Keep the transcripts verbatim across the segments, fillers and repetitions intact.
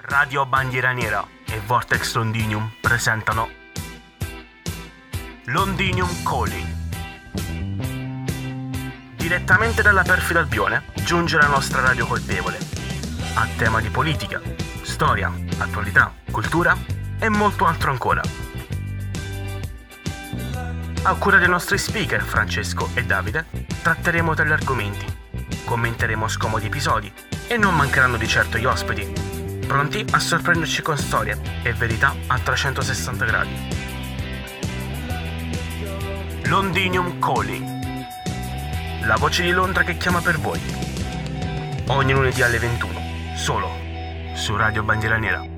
Radio Bandiera Nera e Vortex Londinium presentano Londinium Calling. Direttamente dalla perfida Albione giunge la nostra radio colpevole, a tema di politica, storia, attualità, cultura e molto altro ancora. A cura dei nostri speaker Francesco e Davide tratteremo degli argomenti, commenteremo scomodi episodi e non mancheranno di certo gli ospiti, pronti a sorprenderci con storie e verità a trecentosessanta gradi. Londinium Calling, la voce di Londra che chiama per voi. Ogni lunedì alle ventuno, solo su Radio Bandiera Nera.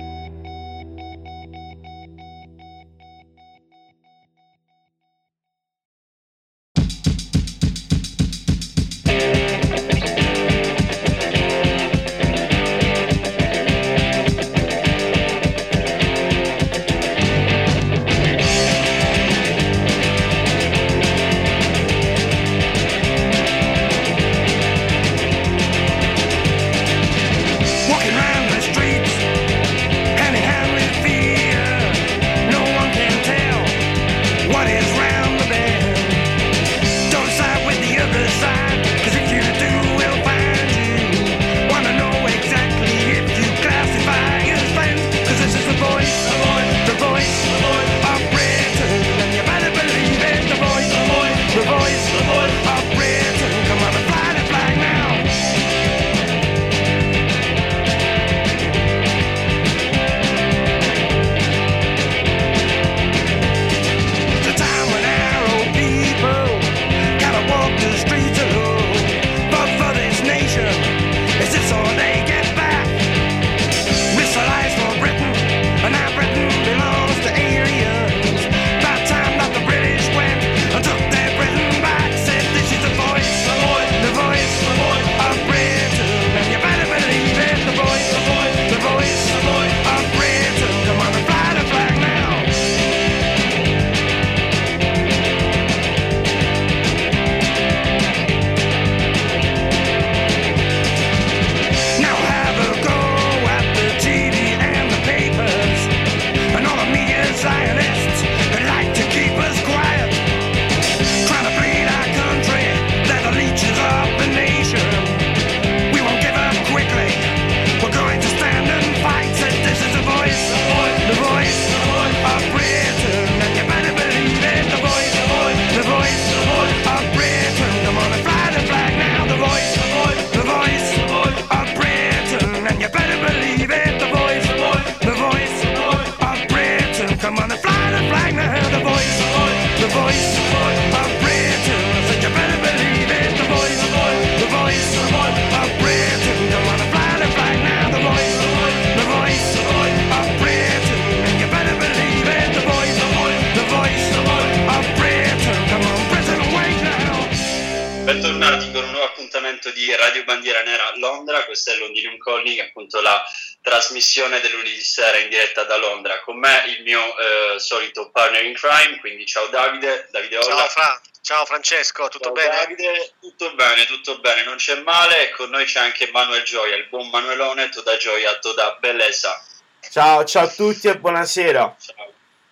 Di Radio Bandiera Nera a Londra. Questo è Londinium Calling, appunto la trasmissione del lunedì sera in diretta da Londra. Con me il mio eh, solito partner in crime, quindi ciao Davide, Davide Olla. Ciao, Fra- ciao Francesco, tutto ciao bene? Davide, tutto bene, tutto bene, non c'è male. E con noi c'è anche Manuel Gioia, il buon Manuelone, toda gioia, toda bellezza. Ciao, ciao a tutti e buonasera. Ciao.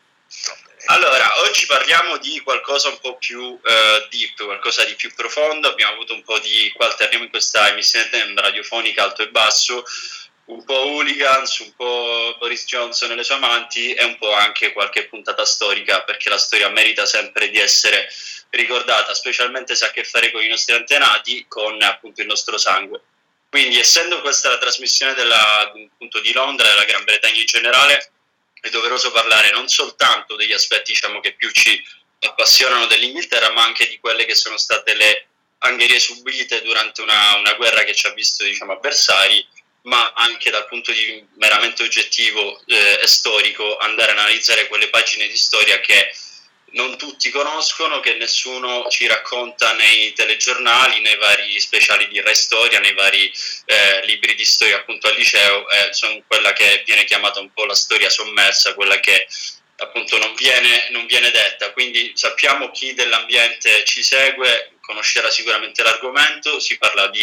Allora, oggi parliamo di qualcosa un po' più uh, deep, qualcosa di più profondo. Abbiamo avuto un po' di, qua alterniamo in questa emissione radiofonica alto e basso, un po' hooligans, un po' Boris Johnson e le sue amanti e un po' anche qualche puntata storica, perché la storia merita sempre di essere ricordata, specialmente se ha a che fare con i nostri antenati, con appunto il nostro sangue. Quindi, essendo questa la trasmissione della, appunto, di Londra e della Gran Bretagna in generale, è doveroso parlare non soltanto degli aspetti, diciamo, che più ci appassionano dell'Inghilterra, ma anche di quelle che sono state le angherie subite durante una, una guerra che ci ha visto, diciamo, avversari, ma anche dal punto di vista meramente oggettivo eh, e storico, andare a analizzare quelle pagine di storia che non tutti conoscono, che nessuno ci racconta nei telegiornali, nei vari speciali di Re Storia, nei vari eh, libri di storia appunto al liceo, eh, sono quella che viene chiamata un po' la storia sommersa, quella che appunto non viene, non viene detta. Quindi sappiamo chi dell'ambiente ci segue, conoscerà sicuramente l'argomento. Si parla di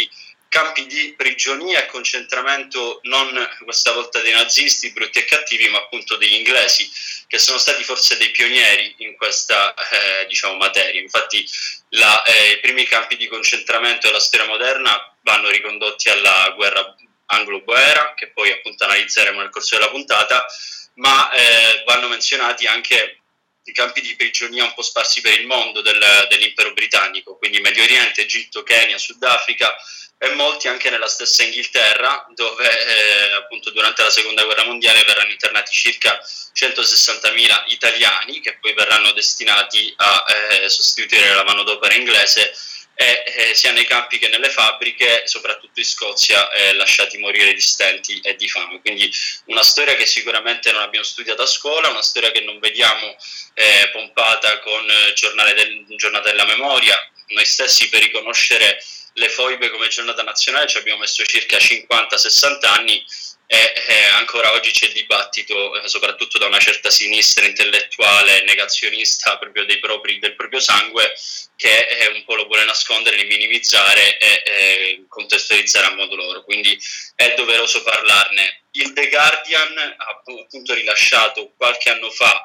campi di prigionia e concentramento, non questa volta dei nazisti brutti e cattivi, ma appunto degli inglesi, che sono stati forse dei pionieri in questa eh, diciamo materia. Infatti la, eh, i primi campi di concentramento della storia moderna vanno ricondotti alla guerra anglo-boera, che poi appunto analizzeremo nel corso della puntata, ma eh, vanno menzionati anche i campi di prigionia un po' sparsi per il mondo del, dell'impero britannico, quindi Medio Oriente, Egitto, Kenya, Sudafrica, e molti anche nella stessa Inghilterra, dove eh, appunto durante la seconda guerra mondiale verranno internati circa centosessantamila italiani, che poi verranno destinati a eh, sostituire la manodopera inglese, e eh, sia nei campi che nelle fabbriche, soprattutto in Scozia, eh, lasciati morire di stenti e di fame. Quindi una storia che sicuramente non abbiamo studiato a scuola, una storia che non vediamo eh, pompata con eh, giornale del, giornata della memoria. Noi stessi, per riconoscere le foibe come giornata nazionale, ci abbiamo messo circa cinquanta sessanta anni, e eh, ancora oggi c'è il dibattito, eh, soprattutto da una certa sinistra intellettuale negazionista proprio dei propri, del proprio sangue, che eh, un po' lo vuole nascondere, minimizzare e eh, contestualizzare a modo loro. Quindi è doveroso parlarne. Il The Guardian ha appunto rilasciato qualche anno fa,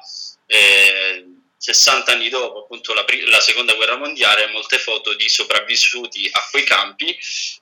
eh, sessanta anni dopo appunto la, la seconda guerra mondiale, molte foto di sopravvissuti a quei campi,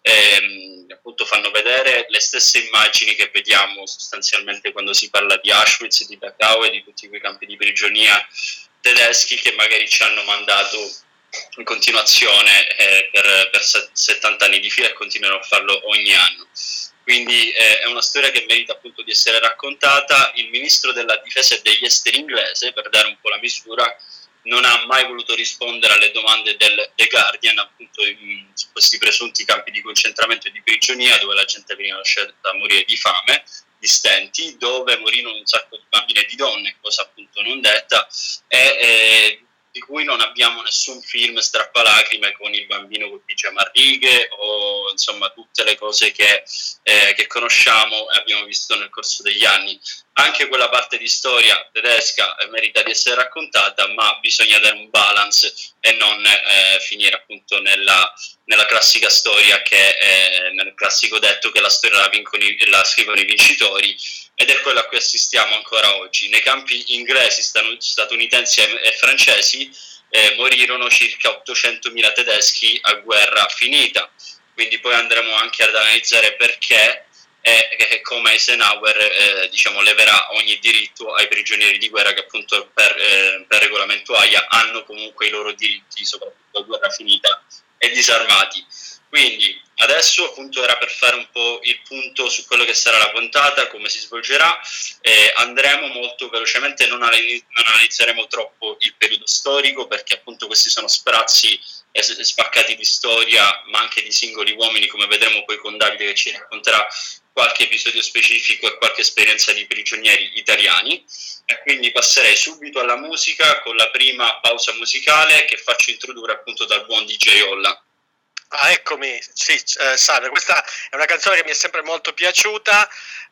ehm, appunto fanno vedere le stesse immagini che vediamo sostanzialmente quando si parla di Auschwitz, di Dachau e di tutti quei campi di prigionia tedeschi che magari ci hanno mandato in continuazione eh, per, per settanta anni di fila e continuano a farlo ogni anno. Quindi eh, è una storia che merita appunto di essere raccontata. Il ministro della difesa e degli esteri inglese, per dare un po' la misura, non ha mai voluto rispondere alle domande del The Guardian, appunto in questi presunti campi di concentramento e di prigionia, dove la gente veniva lasciata a morire di fame, di stenti, dove morirono un sacco di bambine e di donne, cosa appunto non detta, e eh, di cui non abbiamo nessun film strappalacrime con il bambino col pigiama a righe o insomma tutte le cose che, eh, che conosciamo e abbiamo visto nel corso degli anni. Anche quella parte di storia tedesca eh, merita di essere raccontata, ma bisogna dare un balance e non eh, finire appunto nella, nella classica storia, che è nel classico detto che la storia la, vincono, la scrivono i vincitori, ed è quello a cui assistiamo ancora oggi. Nei campi inglesi, statunitensi e francesi eh, morirono circa ottocentomila tedeschi a guerra finita, quindi poi andremo anche ad analizzare perché e, e come Eisenhower eh, diciamo, leverà ogni diritto ai prigionieri di guerra che appunto per, eh, per regolamento A I A hanno comunque i loro diritti, soprattutto a guerra finita e disarmati. Quindi adesso appunto era per fare un po' il punto su quello che sarà la puntata, come si svolgerà. Eh, andremo molto velocemente, non, analiz- non analizzeremo troppo il periodo storico, perché appunto questi sono sprazzi e spaccati di storia, ma anche di singoli uomini, come vedremo poi con Davide che ci racconterà qualche episodio specifico e qualche esperienza di prigionieri italiani. E quindi passerei subito alla musica con la prima pausa musicale che faccio introdurre appunto dal buon D J Olla. Ah, eccomi, sì, eh, salve, questa è una canzone che mi è sempre molto piaciuta,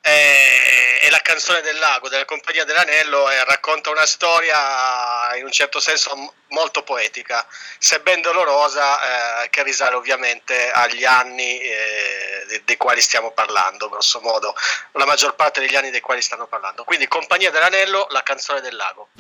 eh, è la canzone del lago della Compagnia dell'Anello, e racconta una storia in un certo senso m- molto poetica, sebbene dolorosa, eh, che risale ovviamente agli anni eh, de- dei quali stiamo parlando, grosso modo, la maggior parte degli anni dei quali stanno parlando. Quindi Compagnia dell'Anello, la canzone del lago.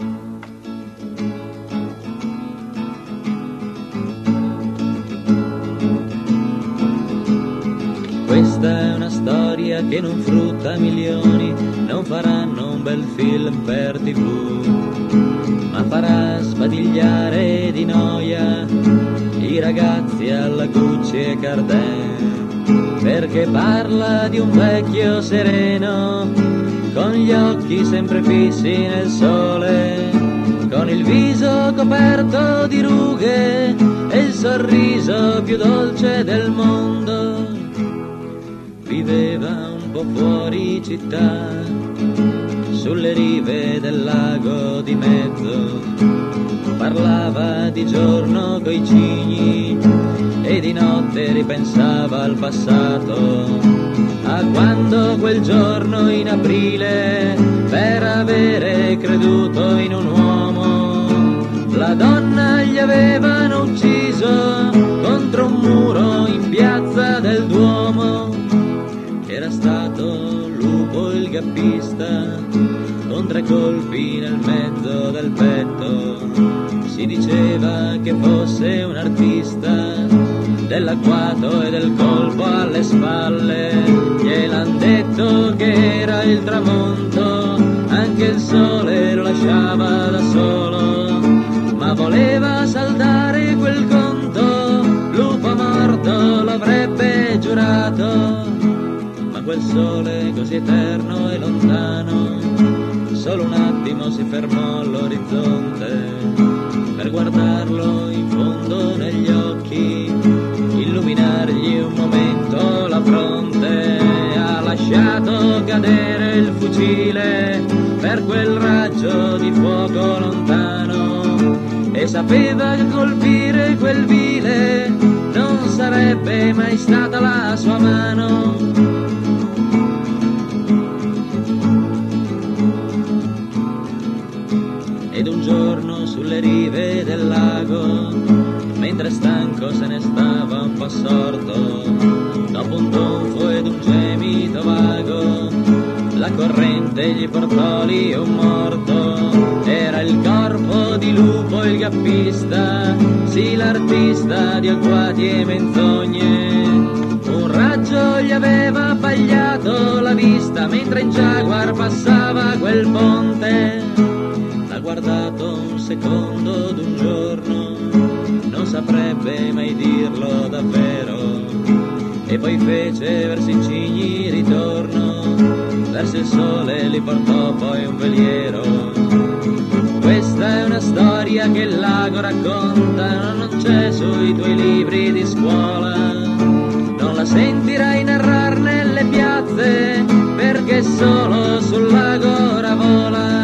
Questa è una storia che non frutta milioni, non faranno un bel film per tivù, ma farà sbadigliare di noia i ragazzi alla Gucci e Cardin, perché parla di un vecchio sereno, con gli occhi sempre fissi nel sole, con il viso coperto di rughe e il sorriso più dolce del mondo. Viveva un po' fuori città, sulle rive del lago di mezzo, parlava di giorno coi cigni e di notte ripensava al passato, a quando quel giorno in aprile, per avere creduto in un uomo, la donna gli avevano ucciso contro un muro in piazza del Duomo. trovato Lupo il gappista con tre colpi nel mezzo del petto. Si diceva che fosse un artista dell'agguato e del colpo alle spalle. Gliel'han detto che era il tramonto, anche il sole lo lasciava da solo, ma voleva saldare quel conto, Lupo morto l'avrebbe giurato. Ma quel sole così eterno e lontano, solo un attimo si fermò all'orizzonte per guardarlo in fondo negli occhi, illuminargli un momento la fronte. Ha lasciato cadere il fucile per quel raggio di fuoco lontano e sapeva che colpire quel vile non sarebbe mai stata la sua mano. Ed un giorno sulle rive del lago, mentre stanco se ne stava un po' sorto, dopo un tonfo ed un gemito vago, la corrente gli portò lì un morto. Era il corpo di Lupo il gappista, sì l'artista di agguati e menzogne. Un raggio gli aveva abbagliato la vista mentre in Jaguar passava quel ponte. L'ha guardato un secondo d'un giorno, non saprebbe mai dirlo davvero, e poi fece verso i cigni ritorno, verso il sole li portò poi un veliero. Questa è una storia che il lago racconta, non c'è sui tuoi libri di scuola, non la sentirai narrar nelle piazze, perché solo sul lago ora vola.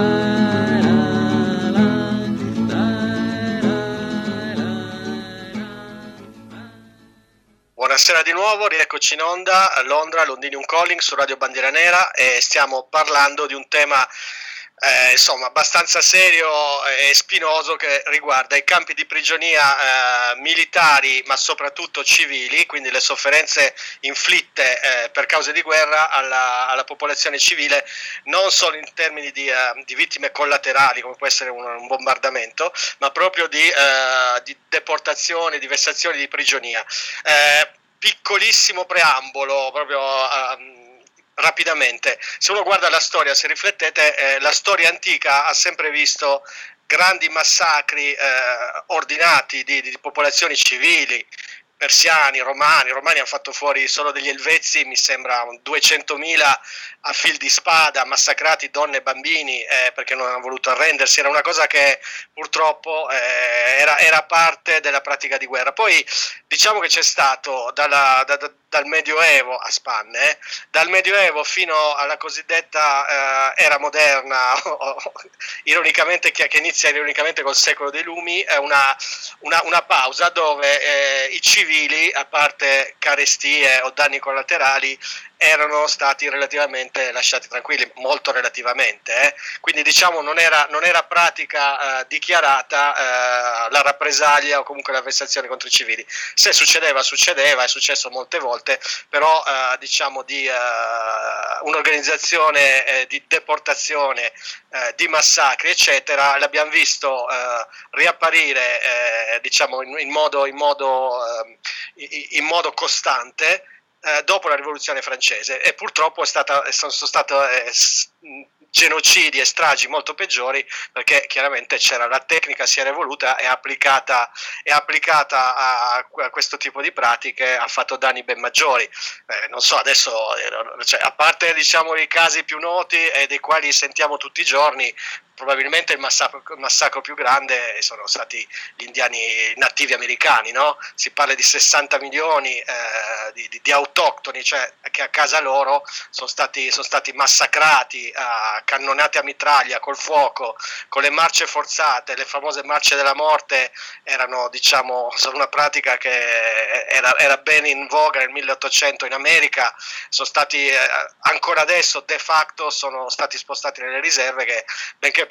Buonasera di nuovo, rieccoci in onda a Londra, Londinium Calling su Radio Bandiera Nera, e stiamo parlando di un tema eh, insomma abbastanza serio e spinoso che riguarda i campi di prigionia eh, militari ma soprattutto civili, quindi le sofferenze inflitte eh, per cause di guerra alla, alla popolazione civile, non solo in termini di, uh, di vittime collaterali come può essere un, un bombardamento, ma proprio di, uh, di deportazioni, di vessazioni di prigionia. Eh, piccolissimo preambolo proprio uh, rapidamente, se uno guarda la storia, se riflettete, eh, la storia antica ha sempre visto grandi massacri eh, ordinati di, di popolazioni civili, persiani, romani. I romani hanno fatto fuori solo degli elvezi, mi sembra duecentomila a fil di spada, massacrati donne e bambini eh, perché non hanno voluto arrendersi. Era una cosa che purtroppo eh, era, era parte della pratica di guerra. Poi diciamo che c'è stato dalla, da, da, dal Medioevo a spanne, eh, dal Medioevo fino alla cosiddetta eh, era moderna, ironicamente, che, che inizia ironicamente col secolo dei lumi, è una, una, una pausa dove eh, i civili, a parte carestie o danni collaterali, erano stati relativamente lasciati tranquilli, molto relativamente, eh. Quindi diciamo non era, non era pratica eh, dichiarata eh, la rappresaglia o comunque la vessazione contro i civili. Se succedeva, succedeva, è successo molte volte, però eh, diciamo di eh, un'organizzazione eh, di deportazione, eh, di massacri eccetera, l'abbiamo visto eh, riapparire eh, diciamo in, in modo, in modo, eh, in modo costante Eh, dopo la rivoluzione francese, e purtroppo è stata, sono, sono state eh, genocidi e stragi molto peggiori, perché chiaramente c'era la tecnica, si era evoluta e applicata, e applicata a, a questo tipo di pratiche ha fatto danni ben maggiori. Eh, non so adesso, eh, cioè, a parte diciamo i casi più noti e dei quali sentiamo tutti i giorni, probabilmente il massacro, il massacro più grande sono stati gli indiani nativi americani, no? Si parla di sessanta milioni eh, di, di, di autoctoni, cioè che a casa loro sono stati, sono stati massacrati, a cannonate a mitraglia, col fuoco, con le marce forzate. Le famose marce della morte erano, diciamo, sono una pratica che era, era ben in voga nel milleottocento in America, sono stati eh, ancora adesso de facto sono stati spostati nelle riserve, che benché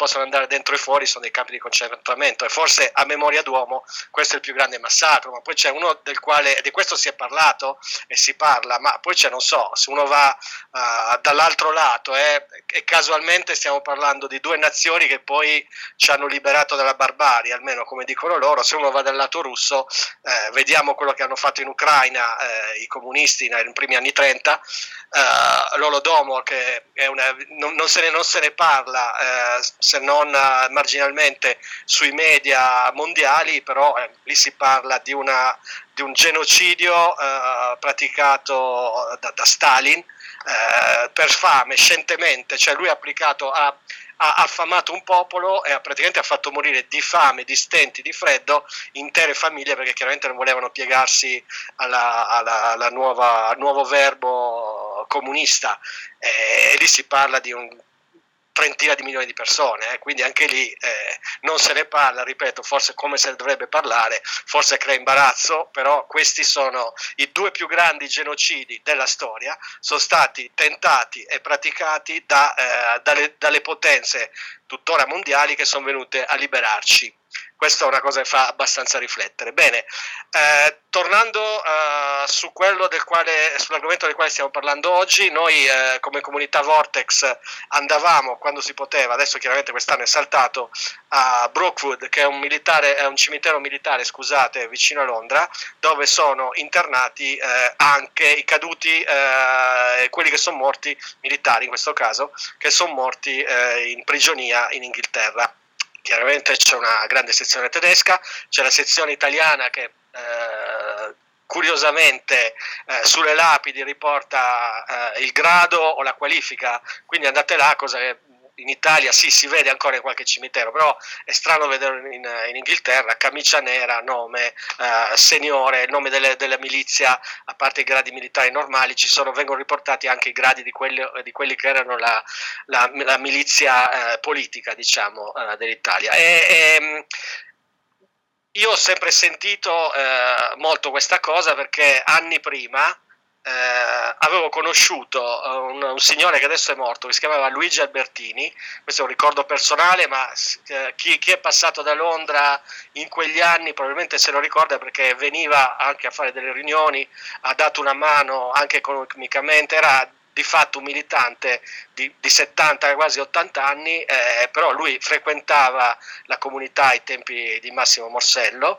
possono andare dentro e fuori sono dei campi di concentramento, e forse a memoria d'uomo questo è il più grande massacro. Ma poi c'è uno del quale, di questo si è parlato e si parla, ma poi c'è, non so, se uno va uh, dall'altro lato eh, e casualmente stiamo parlando di due nazioni che poi ci hanno liberato dalla barbarie, almeno come dicono loro. Se uno va dal lato russo, eh, vediamo quello che hanno fatto in Ucraina eh, i comunisti nei primi anni trenta, eh, l'Holodomor, che è una, non, non, se ne, non se ne parla eh, se non uh, marginalmente sui media mondiali, però eh, lì si parla di, una, di un genocidio eh, praticato da, da Stalin eh, per fame, scientemente, cioè lui ha applicato a ha affamato un popolo e ha praticamente ha fatto morire di fame, di stenti, di freddo intere famiglie, perché chiaramente non volevano piegarsi alla, alla, alla nuova, al nuovo verbo comunista, e, e lì si parla di un trentina di milioni di persone, eh, quindi anche lì eh, non se ne parla, ripeto, forse come se ne dovrebbe parlare, forse crea imbarazzo, però questi sono i due più grandi genocidi della storia, sono stati tentati e praticati da, eh, dalle, dalle potenze tuttora mondiali che sono venute a liberarci. Questa è una cosa che fa abbastanza riflettere. Bene, eh, tornando eh, su quello del quale, sull'argomento del quale stiamo parlando oggi, noi eh, come comunità Vortex andavamo quando si poteva, adesso chiaramente quest'anno è saltato, a Brookwood, che è un, militare, è un cimitero militare, scusate, vicino a Londra, dove sono internati eh, anche i caduti, eh, quelli che sono morti, militari in questo caso, che sono morti eh, in prigionia in Inghilterra. Chiaramente c'è una grande sezione tedesca, c'è la sezione italiana che eh, curiosamente eh, sulle lapidi riporta eh, il grado o la qualifica, quindi andate là, cosa che in Italia sì, si vede ancora in qualche cimitero, però è strano vederlo in, in Inghilterra, camicia nera, nome, eh, seniore, il nome delle, della milizia, a parte i gradi militari normali, ci sono, vengono riportati anche i gradi di quelli, di quelli che erano la, la, la milizia eh, politica, diciamo, eh, dell'Italia. E, e, io ho sempre sentito eh, molto questa cosa, perché anni prima Eh, avevo conosciuto un, un signore che adesso è morto, che si chiamava Luigi Albertini. Questo è un ricordo personale, ma eh, chi, chi è passato da Londra in quegli anni probabilmente se lo ricorda, perché veniva anche a fare delle riunioni, ha dato una mano anche economicamente, era di fatto un militante di, di settanta, quasi ottanta anni, eh, però lui frequentava la comunità ai tempi di Massimo Morsello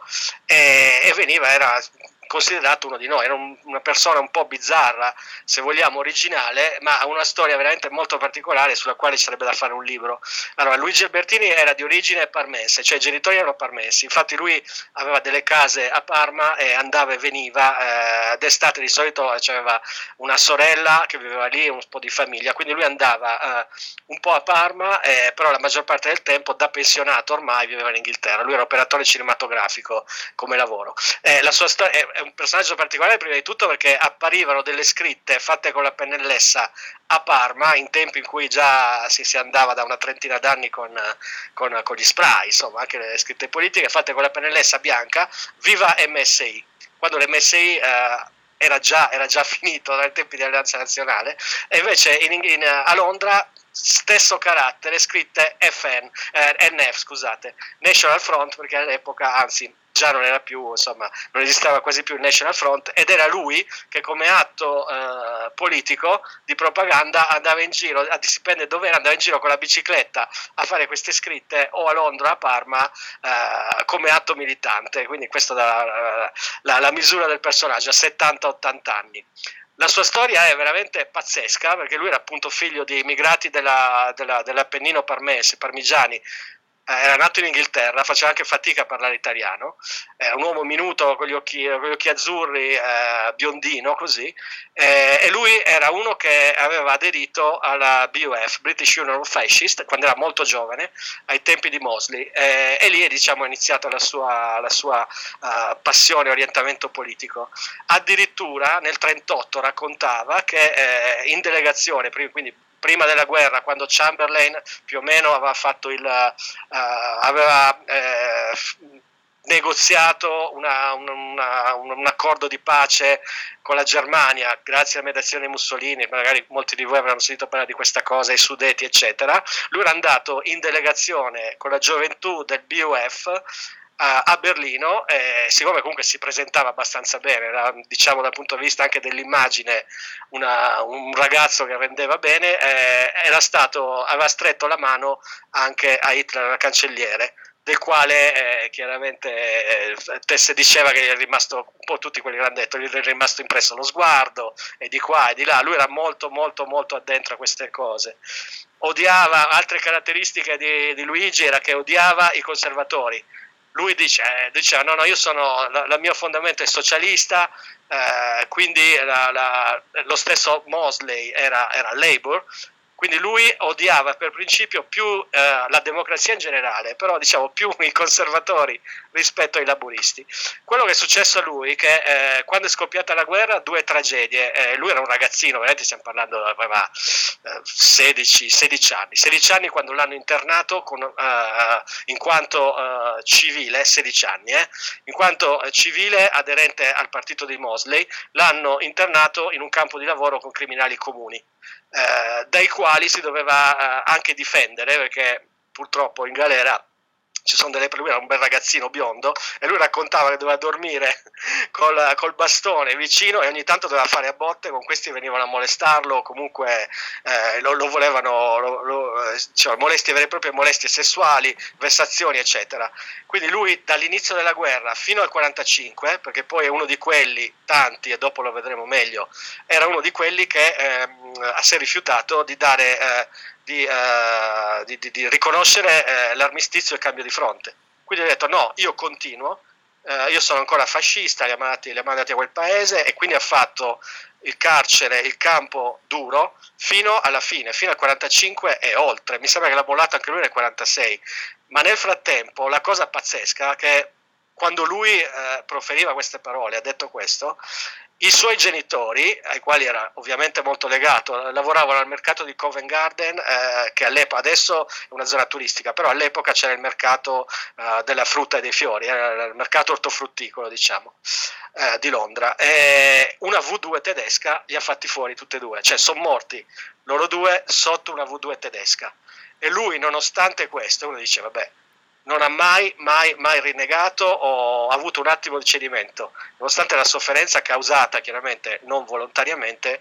e, e veniva, era considerato uno di noi, era un, una persona un po' bizzarra, se vogliamo originale, ma ha una storia veramente molto particolare sulla quale ci sarebbe da fare un libro. Allora, Luigi Albertini era di origine parmense, cioè i genitori erano parmensi, infatti lui aveva delle case a Parma e andava e veniva, eh, d'estate di solito aveva una sorella che viveva lì, un po' di famiglia, quindi lui andava eh, un po' a Parma, eh, però la maggior parte del tempo da pensionato ormai viveva in Inghilterra. Lui era operatore cinematografico come lavoro. Eh, la sua storia è un personaggio particolare prima di tutto perché apparivano delle scritte fatte con la pennellessa a Parma in tempi in cui già si, si andava da una trentina d'anni con, con, con gli spray, insomma anche le scritte politiche fatte con la pennellessa bianca, viva M S I, quando l'M S I eh, era, già, era già finito dai tempi di Alleanza Nazionale, e invece in, in, a Londra stesso carattere, scritte F N, eh, N F, scusate, National Front, perché all'epoca, anzi già non era più, insomma, non esisteva quasi più il National Front, ed era lui che come atto eh, politico di propaganda andava in giro, a dipende dove era, andava in giro con la bicicletta a fare queste scritte o a Londra o a Parma eh, come atto militante, quindi questa è la, la, la misura del personaggio a settanta ottanta anni. La sua storia è veramente pazzesca, perché lui era appunto figlio di immigrati della, della, dell'Appennino parmense, parmigiani. Era nato in Inghilterra, faceva anche fatica a parlare italiano, era un uomo minuto con gli occhi, con gli occhi azzurri, eh, biondino così, eh, e lui era uno che aveva aderito alla B U F, British Union of Fascists, quando era molto giovane, ai tempi di Mosley, eh, e lì diciamo, è iniziata la sua, la sua uh, passione e orientamento politico. Addirittura nel trentotto raccontava che eh, in delegazione, quindi prima della guerra, quando Chamberlain più o meno aveva fatto il uh, aveva eh, negoziato una, una, un, un accordo di pace con la Germania grazie alla mediazione di Mussolini, magari molti di voi avranno sentito parlare di questa cosa, i Sudeti eccetera. Lui era andato in delegazione con la gioventù del B U F a, a Berlino, e siccome comunque si presentava abbastanza bene, era, diciamo dal punto di vista anche dell'immagine una, un ragazzo che rendeva bene, eh, era stato, aveva stretto la mano anche a Hitler, al cancelliere, del quale eh, chiaramente eh, Tesse diceva che gli è rimasto un po' tutti quelli che hanno detto, gli è rimasto impresso lo sguardo e di qua e di là. Lui era molto molto molto addentro a queste cose. Odiava, altre caratteristiche di, di Luigi era che odiava i conservatori. Lui dice, eh, diceva no no io sono, la, la mio fondamento è socialista, eh, quindi la, la, lo stesso Mosley era, era Labour. Quindi lui odiava per principio più eh, la democrazia in generale, però diciamo più i conservatori rispetto ai laburisti. Quello che è successo a lui, che eh, quando è scoppiata la guerra, due tragedie. Eh, lui era un ragazzino, veramente stiamo parlando, aveva eh, sedici, sedici anni. sedici anni quando l'hanno internato con, eh, in quanto eh, civile, sedici anni, eh, in quanto eh, civile aderente al partito di Mosley, l'hanno internato in un campo di lavoro con criminali comuni. Eh, dai quali si doveva eh, anche difendere, perché purtroppo in galera ci sono delle problemi. Era un bel ragazzino biondo e lui raccontava che doveva dormire col, col bastone vicino e ogni tanto doveva fare a botte con questi, venivano a molestarlo o comunque eh, lo, lo volevano lo, lo, cioè, molestie vere e proprie, molestie sessuali, vessazioni eccetera. Quindi lui dall'inizio della guerra fino al quarantacinque, perché poi è uno di quelli, tanti e dopo lo vedremo meglio, era uno di quelli che eh, si è rifiutato di dare eh, Di, uh, di, di, di riconoscere uh, l'armistizio e il cambio di fronte. Quindi ha detto no, io continuo, uh, io sono ancora fascista, li ha, mandati, li ha mandati a quel paese, e quindi ha fatto il carcere, il campo duro fino alla fine, fino al quarantacinque e oltre. Mi sembra che l'ha bollato anche lui nel quarantasei, ma nel frattempo la cosa pazzesca è che quando lui uh, proferiva queste parole, ha detto questo, i suoi genitori, ai quali era ovviamente molto legato, lavoravano al mercato di Covent Garden, eh, che all'epoca, adesso è una zona turistica, però all'epoca c'era il mercato eh, della frutta e dei fiori, era il mercato ortofrutticolo, diciamo, eh, di Londra. E una vu due tedesca li ha fatti fuori tutti e due, cioè sono morti loro due sotto una vu due tedesca. E lui, nonostante questo, uno dice, vabbè, non ha mai, mai, mai rinnegato o ha avuto un attimo di cedimento, nonostante la sofferenza causata chiaramente non volontariamente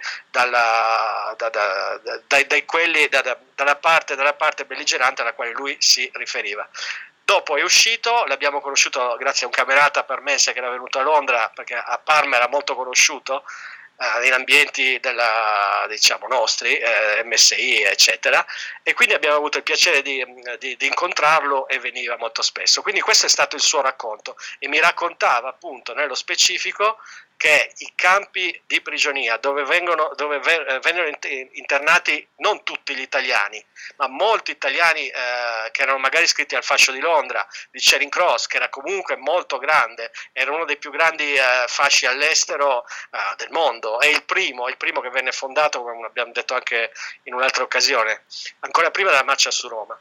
dalla, da, da, da, dai, dai quelli, da, da, dalla, parte, dalla parte belligerante alla quale lui si riferiva. Dopo è uscito, l'abbiamo conosciuto grazie a un camerata parmense che era venuto a Londra, perché a Parma era molto conosciuto eh, in ambienti della, diciamo nostri, eh, M S I eccetera, e quindi abbiamo avuto il piacere di, di, di incontrarlo e veniva molto spesso. Quindi questo è stato il suo racconto e mi raccontava appunto nello specifico che i campi di prigionia dove vengono dove vennero internati non tutti gli italiani, ma molti italiani eh, che erano magari iscritti al fascio di Londra, di Charing Cross, che era comunque molto grande, era uno dei più grandi eh, fasci all'estero eh, del mondo, è il primo, il primo che venne fondato, come abbiamo detto anche in un'altra occasione, ancora prima della marcia su Roma.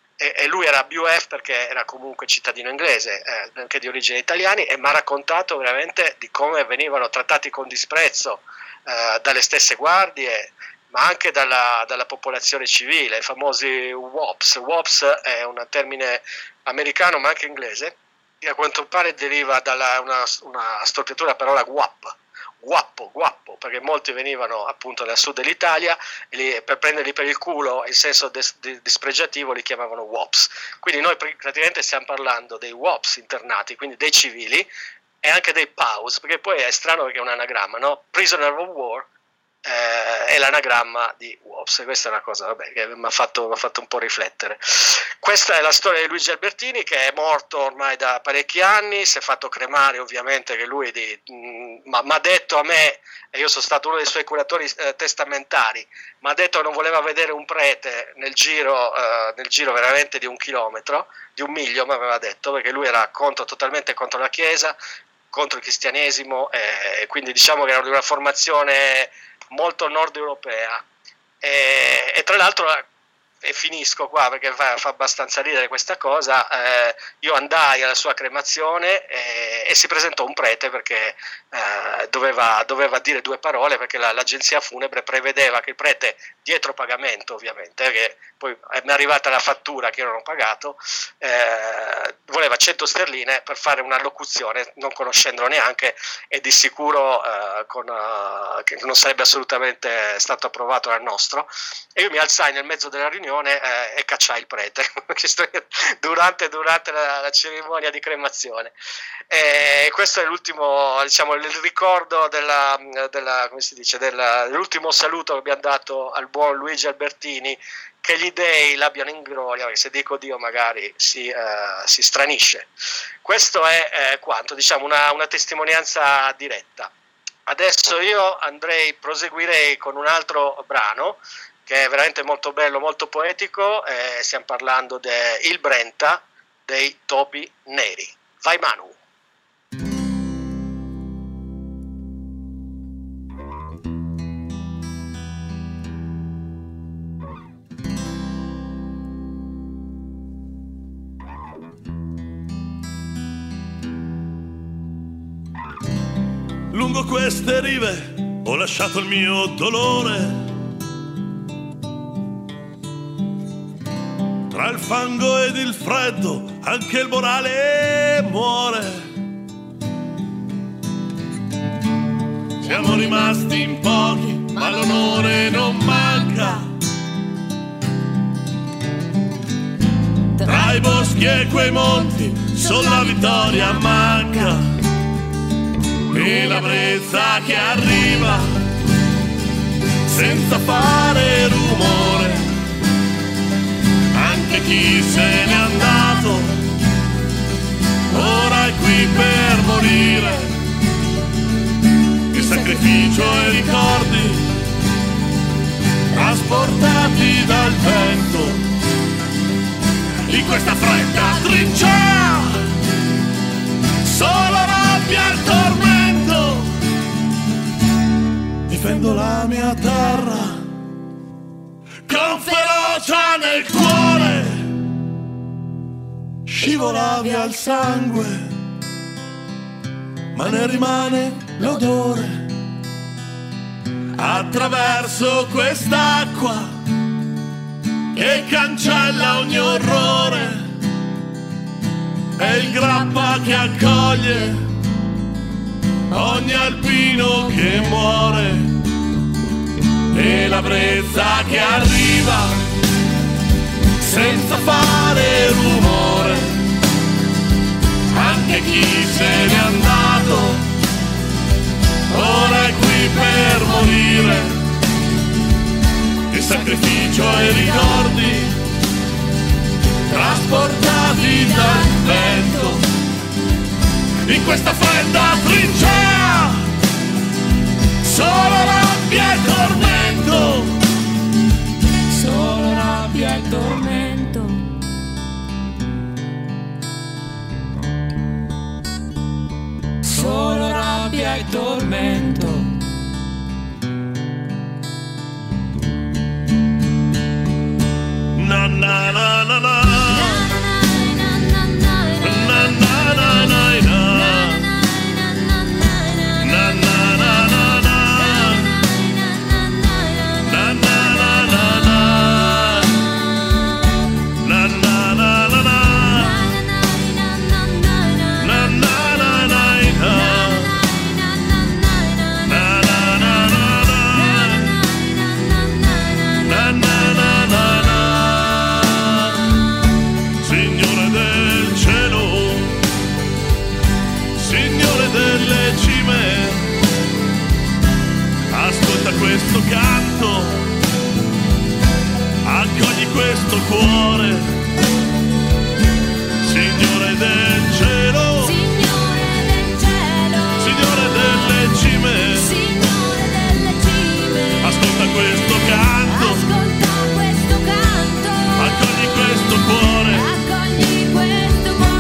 E lui era B U F perché era comunque cittadino inglese, eh, anche di origini italiani, e mi ha raccontato veramente di come venivano trattati con disprezzo eh, dalle stesse guardie, ma anche dalla, dalla popolazione civile, i famosi W O P S. W O P S è un termine americano ma anche inglese, che a quanto pare deriva da una, una storpiatura parola guap, guappo, guappo, perché molti venivano appunto dal sud dell'Italia e li, per prenderli per il culo, in senso des, di, dispregiativo, li chiamavano W O P S. Quindi noi praticamente stiamo parlando dei W O P S internati, quindi dei civili, e anche dei P A U S, perché poi è strano perché è un anagramma, no? Prisoner of War eh, è l'anagramma di W O P S, questa è una cosa vabbè, che mi ha fatto, m'ha fatto un po' riflettere. Questa è la storia di Luigi Albertini, che è morto ormai da parecchi anni, si è fatto cremare ovviamente, che lui mi ha detto a me, e io sono stato uno dei suoi curatori eh, testamentari, mi ha detto che non voleva vedere un prete nel giro, eh, nel giro veramente di un chilometro, di un miglio mi aveva detto, perché lui era contro, totalmente contro la Chiesa, contro il cristianesimo, e quindi diciamo che era di una formazione molto nord europea, e, e tra l'altro e finisco qua perché fa, fa abbastanza ridere questa cosa, eh, io andai alla sua cremazione e, e si presentò un prete perché eh, doveva, doveva dire due parole, perché la, l'agenzia funebre prevedeva che il prete, dietro pagamento ovviamente, che poi mi è arrivata la fattura che io non ho pagato, eh, voleva cento sterline per fare una locuzione non conoscendolo neanche e di sicuro eh, con, uh, che non sarebbe assolutamente stato approvato dal nostro, e io mi alzai nel mezzo della riunione eh, e cacciai il prete durante, durante la, la cerimonia di cremazione. E questo è l'ultimo, diciamo, il ricordo della, della come si dice, della, dell'ultimo saluto che abbiamo dato al buon Luigi Albertini, che gli dei l'abbiano in gloria, perché se dico Dio magari si, eh, si stranisce. Questo è eh, quanto, diciamo, una, una testimonianza diretta. Adesso io andrei, proseguirei con un altro brano che è veramente molto bello, molto poetico, eh, stiamo parlando di Il Brenta dei Topi Neri. Vai Manu! Lungo queste rive ho lasciato il mio dolore, tra il fango ed il freddo anche il morale muore. Siamo rimasti in pochi, ma l'onore non manca. Tra i boschi e quei monti solo la vittoria manca. E la brezza che arriva senza fare rumore, anche chi se n'è andato ora è qui per morire. Il sacrificio e i ricordi trasportati dal vento in questa fredda trincea, solo rabbia e tormento. Difendo la mia terra con ferocia nel cuore, scivola via il sangue, ma ne rimane l'odore. Attraverso quest'acqua che cancella ogni orrore, è il grappa che accoglie ogni alpino che muore. E la brezza che arriva senza fare rumore, anche chi se n'è andato ora è qui per morire. Il sacrificio e i ricordi trasportati dal vento in questa fredda trincea, solo rabbia e tormento, solo rabbia e tormento, solo rabbia e tormento. Na na na na na. Questo canto, accogli questo cuore, Signore del cielo, Signore del cielo, Signore delle cime, Signore delle cime, ascolta questo canto, ascolta questo canto, accogli questo cuore, accogli questo cuore.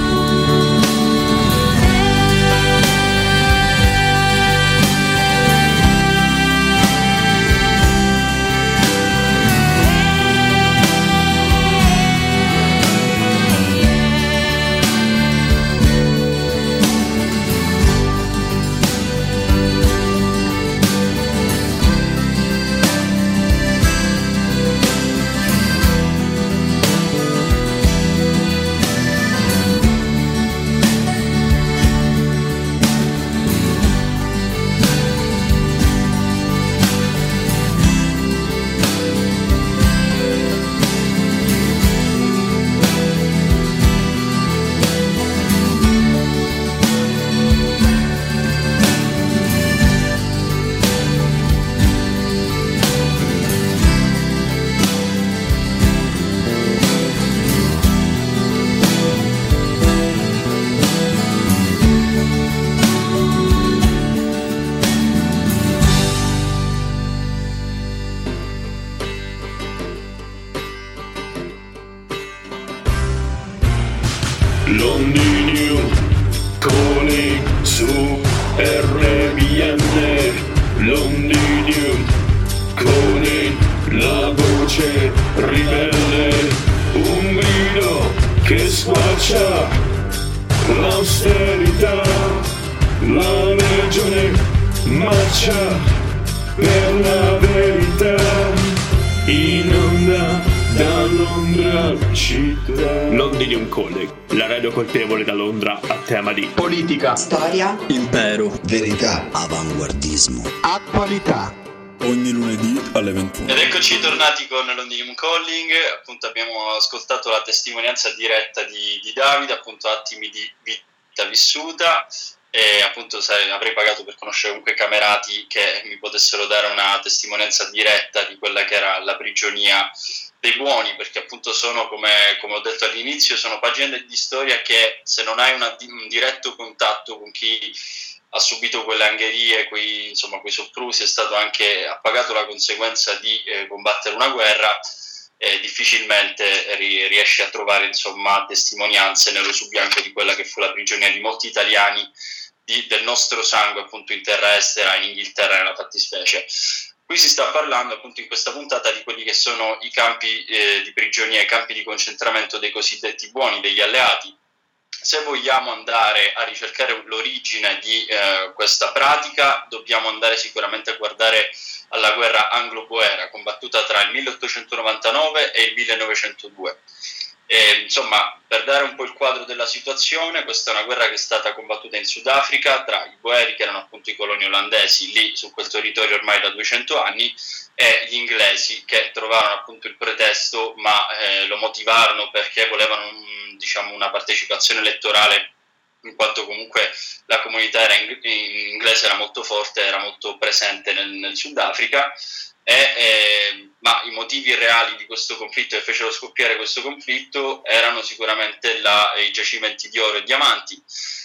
Londinium, Coni su R B N. Londinium, Coni, la voce ribelle, un grido che squarcia l'austerità, la legione marcia per la verità, in onda da Londra città. Londinium Calling, la radio colpevole da Londra a tema di politica, storia, impero, verità, avanguardismo, attualità. Ogni lunedì alle ventuno. Ed eccoci tornati con Londinium Calling. Appunto abbiamo ascoltato la testimonianza diretta di, di Davide, appunto attimi di vita vissuta, e appunto sai, avrei pagato per conoscere comunque camerati che mi potessero dare una testimonianza diretta di quella che era la prigionia dei buoni, perché appunto sono, come, come ho detto all'inizio, sono pagine di storia che se non hai una, un diretto contatto con chi ha subito quelle angherie, quei, insomma, quei soprusi, è stato anche, ha pagato la conseguenza di eh, combattere una guerra, eh, difficilmente ri, riesce a trovare, insomma, testimonianze nero su bianco di quella che fu la prigionia di molti italiani di, del nostro sangue, appunto in terra estera, in Inghilterra nella fattispecie. Qui si sta parlando appunto in questa puntata di quelli che sono i campi eh, di prigionia, i campi di concentramento dei cosiddetti buoni, degli alleati. Se vogliamo andare a ricercare l'origine di eh, questa pratica, dobbiamo andare sicuramente a guardare alla guerra anglo-boera, combattuta tra il milleottocentonovantanove e il millenovecentodue. E, insomma, per dare un po' il quadro della situazione, questa è una guerra che è stata combattuta in Sudafrica tra i boeri, che erano appunto i coloni olandesi lì su quel territorio ormai da duecento anni, e gli inglesi, che trovarono appunto il pretesto, ma eh, lo motivarono perché volevano un, diciamo, una partecipazione elettorale, in quanto comunque la comunità era in, in inglese era molto forte, era molto presente nel, nel Sudafrica. E, eh, ma i motivi reali di questo conflitto che fecero scoppiare questo conflitto erano sicuramente la, i giacimenti di oro e diamanti,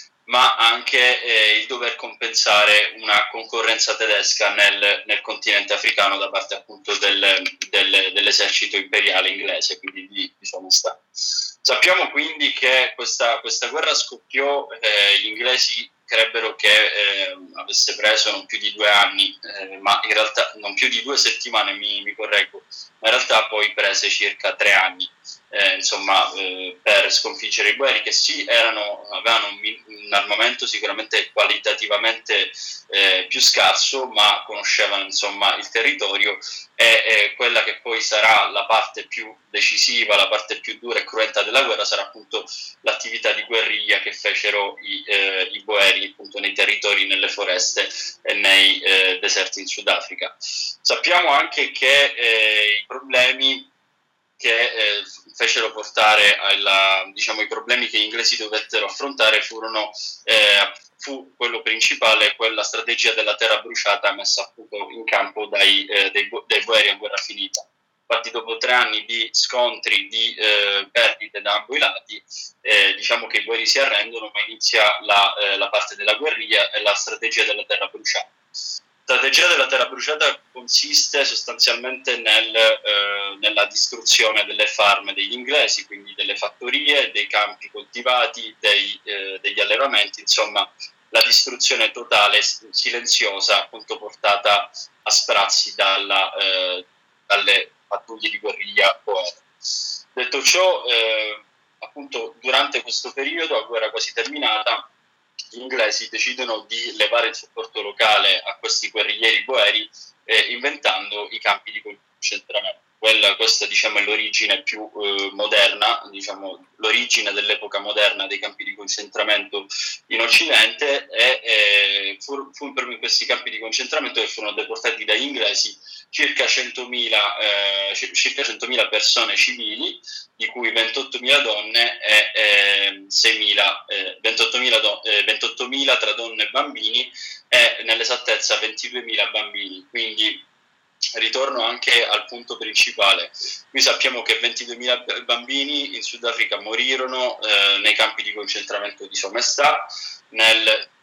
ma anche eh, il dover compensare una concorrenza tedesca nel, nel continente africano da parte appunto del, del, dell'esercito imperiale inglese, quindi di, di Sua Maestà. Sappiamo quindi che questa, questa guerra scoppiò, eh, gli inglesi crebbero che eh, avesse preso non più di due anni, eh, ma in realtà non più di due settimane, mi, mi correggo, ma in realtà poi prese circa tre anni, eh, insomma, eh, per sconfiggere i boeri, che sì, erano, avevano un, un armamento sicuramente qualitativamente eh, più scarso, ma conoscevano, insomma, il territorio, e eh, quella che poi sarà la parte più decisiva, la parte più dura e cruenta della guerra sarà appunto l'attività di guerriglia che fecero i, eh, i boeri appunto nei territori, nelle foreste e nei eh, deserti in Sudafrica. Sappiamo anche che eh, i problemi che eh, fecero portare alla, diciamo, i problemi che gli inglesi dovettero affrontare furono eh, fu quello principale, quella strategia della terra bruciata messa appunto in campo dai, eh, dei, dai boeri a guerra finita. Infatti dopo tre anni di scontri, di eh, perdite da ambo i lati, eh, diciamo che i boeri si arrendono, ma inizia la, eh, la parte della guerriglia e la strategia della terra bruciata. La strategia della terra bruciata consiste sostanzialmente nel, eh, nella distruzione delle farm degli inglesi, quindi delle fattorie, dei campi coltivati, dei, eh, degli allevamenti, insomma la distruzione totale, silenziosa, appunto portata a sprazzi dalla, eh, dalle pattuglie di guerriglia boere. Detto ciò, eh, appunto durante questo periodo, a guerra quasi terminata, gli inglesi decidono di levare il supporto locale a questi guerriglieri boeri, eh, inventando i campi di concentramento. Quella, questa diciamo, è l'origine più eh, moderna, diciamo, l'origine dell'epoca moderna dei campi di concentramento in Occidente, e eh, fu, fu proprio in questi campi di concentramento che furono deportati dagli inglesi circa centomila, eh, circa centomila persone civili, di cui ventottomila donne e eh, seimila, eh, ventottomila, do, eh, ventottomila tra donne e bambini, e nell'esattezza ventiduemila bambini. Quindi ritorno anche al punto principale. Qui sappiamo che ventiduemila bambini in Sudafrica morirono eh, nei campi di concentramento di Sua Maestà. Nel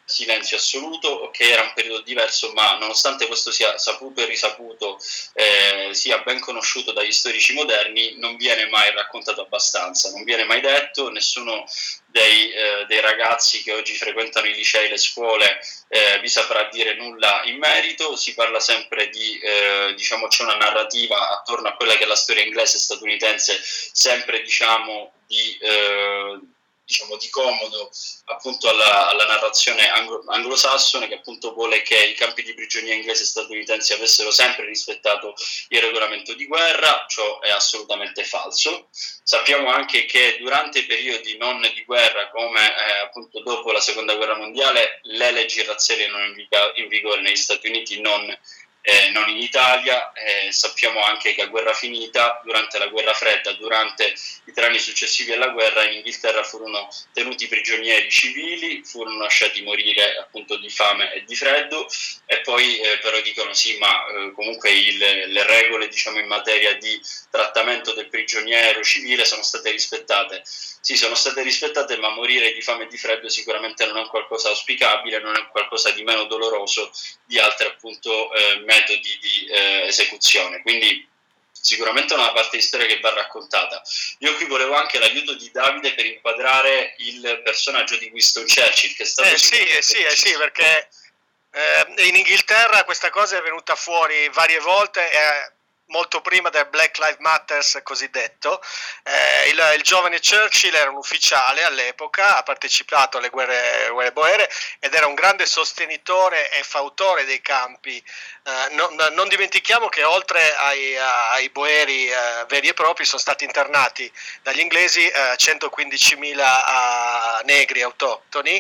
silenzio assoluto, ok, era un periodo diverso, ma nonostante questo sia saputo e risaputo, eh, sia ben conosciuto dagli storici moderni, non viene mai raccontato abbastanza, non viene mai detto. Nessuno dei, eh, dei ragazzi che oggi frequentano i licei, le scuole, eh, vi saprà dire nulla in merito. Si parla sempre di, eh, diciamo, c'è una narrativa attorno a quella che è la storia inglese e statunitense, sempre diciamo di... Eh, diciamo di comodo appunto alla, alla narrazione anglo, anglosassone, che appunto vuole che i campi di prigionia inglesi e statunitensi avessero sempre rispettato il regolamento di guerra. Ciò è assolutamente falso. Sappiamo anche che durante i periodi non di guerra, come eh, appunto dopo la seconda guerra mondiale, le leggi razziali erano in, viga, in vigore negli Stati Uniti, non Eh, non in Italia. Eh, sappiamo anche che a guerra finita, durante la guerra fredda, durante i tre anni successivi alla guerra, in Inghilterra furono tenuti prigionieri civili, furono lasciati morire appunto di fame e di freddo, e poi eh, però dicono sì, ma eh, comunque il, le regole diciamo in materia di trattamento del prigioniero civile sono state rispettate. Sì, sono state rispettate, ma morire di fame e di freddo sicuramente non è un qualcosa auspicabile, non è qualcosa di meno doloroso di altri appunto eh, metodi di eh, esecuzione. Quindi sicuramente è una parte di storia che va raccontata. Io qui volevo anche l'aiuto di Davide per inquadrare il personaggio di Winston Churchill, che è stato eh sì, eh sì, eh sì, perché eh, in Inghilterra questa cosa è venuta fuori varie volte, eh, molto prima del Black Lives Matter cosiddetto. Eh, il, il giovane Churchill era un ufficiale all'epoca, ha partecipato alle guerre, guerre boere ed era un grande sostenitore e fautore dei campi. Eh, non, non dimentichiamo che oltre ai, ai boeri eh, veri e propri sono stati internati dagli inglesi eh, centoquindicimila negri autoctoni,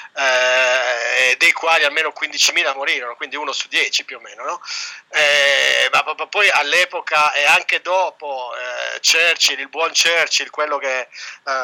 eh, dei quali almeno quindicimila morirono, quindi uno su dieci più o meno, no? Eh, ma, ma poi all'epoca e anche dopo eh, Churchill, il buon Churchill, quello che eh,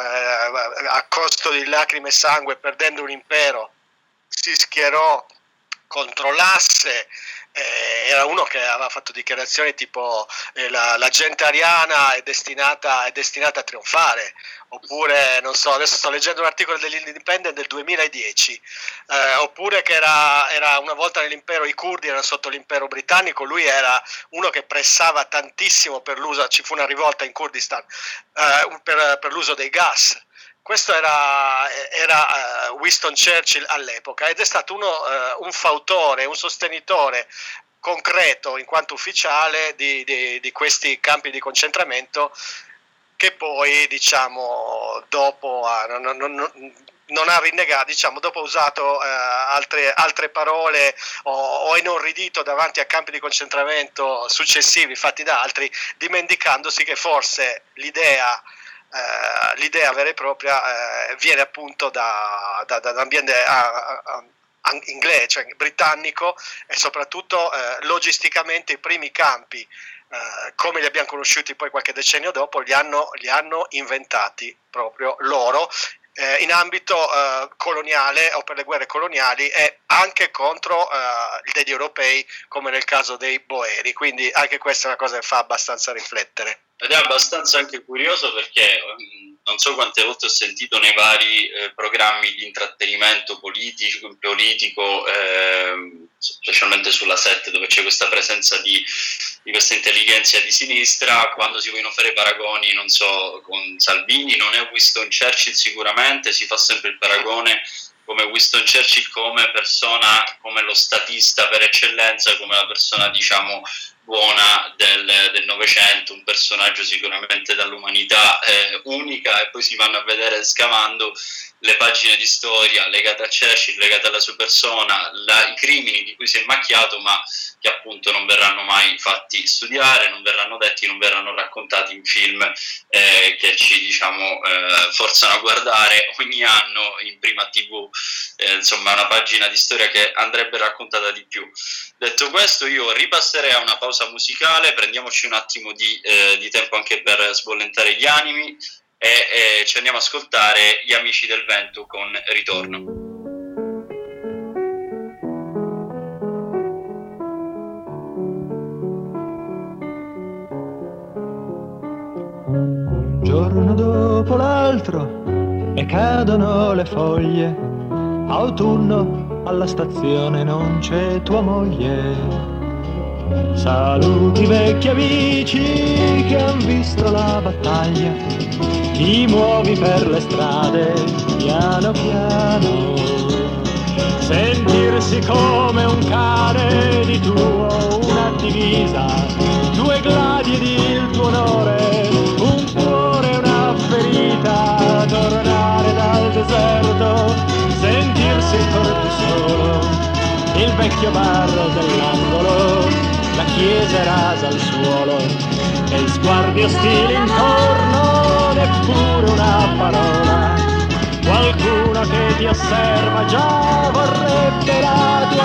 a costo di lacrime e sangue, perdendo un impero, si schierò contro l'asse. Eh, era uno che aveva fatto dichiarazioni tipo eh, la, la gente ariana è destinata, è destinata a trionfare, oppure non so, adesso sto leggendo un articolo dell'Independent del duemiladieci, eh, oppure che era, era una volta nell'impero, i curdi erano sotto l'impero britannico, lui era uno che pressava tantissimo per l'uso, ci fu una rivolta in Kurdistan eh, per, per l'uso dei gas. Questo era, era uh, Winston Churchill all'epoca ed è stato uno, uh, un fautore, un sostenitore concreto in quanto ufficiale di, di, di questi campi di concentramento, che poi diciamo dopo uh, non, non, non ha rinnegato, diciamo dopo ha usato uh, altre, altre parole o, o inorridito davanti a campi di concentramento successivi fatti da altri, dimenticandosi che forse l'idea Uh, l'idea vera e propria uh, viene appunto da, da, da un ambiente uh, uh, inglese, cioè britannico, e soprattutto uh, logisticamente i primi campi uh, come li abbiamo conosciuti poi qualche decennio dopo li hanno, li hanno inventati proprio loro eh, in ambito uh, coloniale o per le guerre coloniali e anche contro uh, degli europei come nel caso dei boeri, quindi anche questa è una cosa che fa abbastanza riflettere. Ed è abbastanza anche curioso perché um, non so quante volte ho sentito nei vari eh, programmi di intrattenimento politico, politico eh, specialmente sulla sette, dove c'è questa presenza di, di questa intelligenza di sinistra, quando si vogliono fare paragoni, non so, con Salvini, non è Winston Churchill sicuramente, si fa sempre il paragone come Winston Churchill come persona, come lo statista per eccellenza, come la persona diciamo buona del Novecento, un personaggio sicuramente dall'umanità eh, unica, e poi si vanno a vedere scavando le pagine di storia legate a Churchill, legate alla sua persona, la, i crimini di cui si è macchiato, ma che appunto non verranno mai fatti studiare, non verranno detti, non verranno raccontati in film eh, che ci diciamo eh, forzano a guardare ogni anno in prima tivù, eh, insomma una pagina di storia che andrebbe raccontata di più. Detto questo, io ripasserei a una pausa musicale, prendiamoci un attimo di, eh, di tempo anche per sbollentare gli animi e eh, ci andiamo a ascoltare Gli Amici del Vento con Ritorno. Un giorno dopo l'altro e cadono le foglie, autunno alla stazione non c'è tua moglie. Saluti vecchi amici che han visto la battaglia, ti muovi per le strade piano piano, sentirsi come un cane di tuo, una divisa, due gladi ed il tuo onore, un cuore e una ferita, tornare dal deserto, sentirsi ancora più solo, il vecchio bar dell'angolo, la chiesa è rasa al suolo e sguardi ostili intorno, neppure una parola. Qualcuno che ti osserva già vorrebbe la tua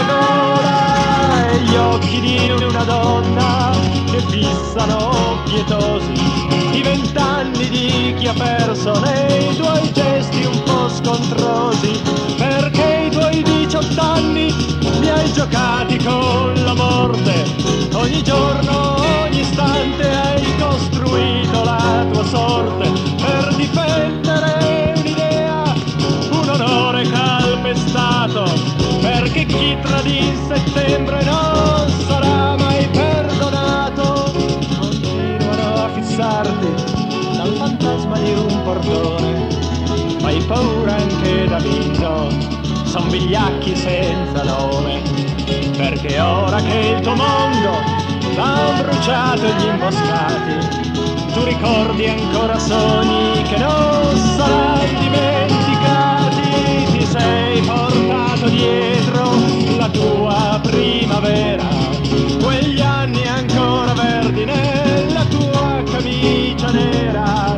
gola e gli occhi di una donna che fissano pietosi i vent'anni di chi ha perso nei tuoi gesti un po' scontrosi, perché i tuoi diciotto anni li hai giocati con la morte. Ogni giorno, ogni istante hai costruito la tua sorte per difendere un'idea, un onore calpestato, perché chi tradì in settembre non sarà mai perdonato. Continuano a fissarti dal fantasma di un portone, fai paura anche da viso, son vigliacchi senza nome, perché ora che il tuo mondo t'ha bruciato gli imboscati, tu ricordi ancora sogni che non saranno dimenticati, ti sei portato dietro la tua primavera, quegli anni ancora verdi nella tua camicia nera,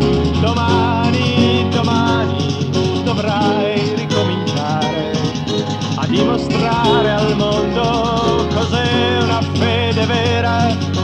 domani, domani dovrai ricominciare a dimostrare al mondo cos'è una fede vera.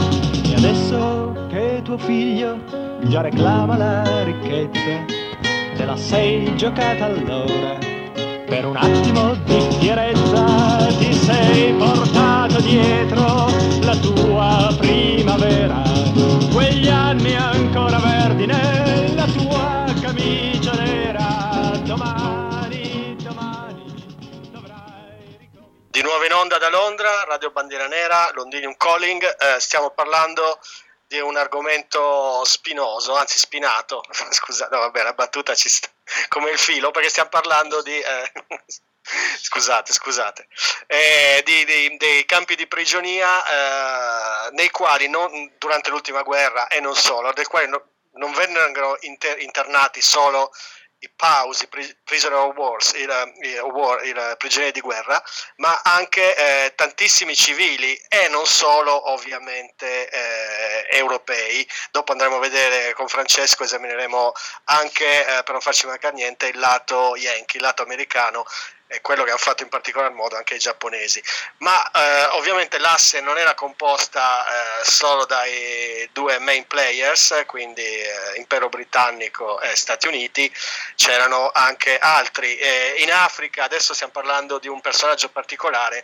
E adesso che tuo figlio già reclama la ricchezza, te la sei giocata allora, per un attimo di fierezza ti sei portato dietro la tua primavera, quegli anni ancora verdi nella tua camicia nera, domani, domani dovrai ricominciare. Di nuovo in onda da Londra, Radio Bandiera Nera, Londinium Calling, eh, stiamo parlando di un argomento spinoso, anzi spinato, scusa, no vabbè la battuta ci sta, come il filo, perché stiamo parlando di, eh, scusate, scusate, eh, di, di, dei campi di prigionia eh, nei quali non, durante l'ultima guerra e non solo, nei quali no, non vennero inter, internati solo i P A U S, i prisoner of wars, i, i, war, i prigionieri di guerra, ma anche eh, tantissimi civili e non solo ovviamente eh, europei. Dopo andremo a vedere con Francesco, esamineremo anche, eh, per non farci mancare niente, il lato yankee, il lato americano, e quello che hanno fatto in particolar modo anche i giapponesi, ma eh, ovviamente l'asse non era composta eh, solo dai due main players, quindi eh, Impero Britannico e Stati Uniti, c'erano anche altri. Eh, in Africa adesso stiamo parlando di un personaggio particolare,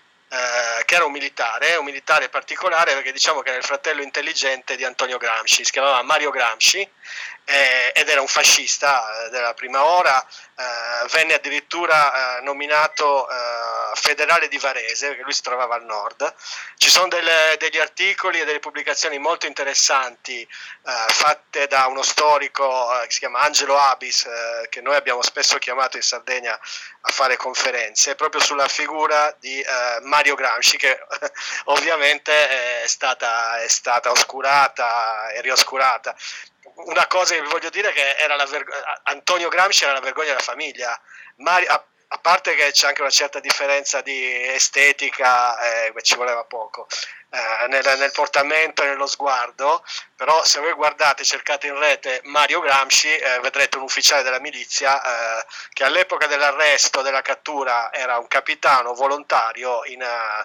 eh, che era un militare, un militare particolare perché diciamo che era il fratello intelligente di Antonio Gramsci, si chiamava Mario Gramsci, eh, ed era un fascista della prima ora, eh, venne addirittura eh, nominato eh, federale di Varese, perché lui si trovava al nord. Ci sono delle, degli articoli e delle pubblicazioni molto interessanti eh, fatte da uno storico eh, che si chiama Angelo Abis, eh, che noi abbiamo spesso chiamato in Sardegna a fare conferenze, proprio sulla figura di eh, Mario Gramsci, che eh, ovviamente è stata, è stata oscurata e rioscurata. Una cosa che vi voglio dire è che era la verg- Antonio Gramsci era la vergogna della famiglia. Mario, a, a parte che c'è anche una certa differenza di estetica, eh, ci voleva poco, eh, nel, nel portamento e nello sguardo, però se voi guardate, cercate in rete Mario Gramsci, eh, vedrete un ufficiale della milizia eh, che all'epoca dell'arresto, della cattura, era un capitano volontario in,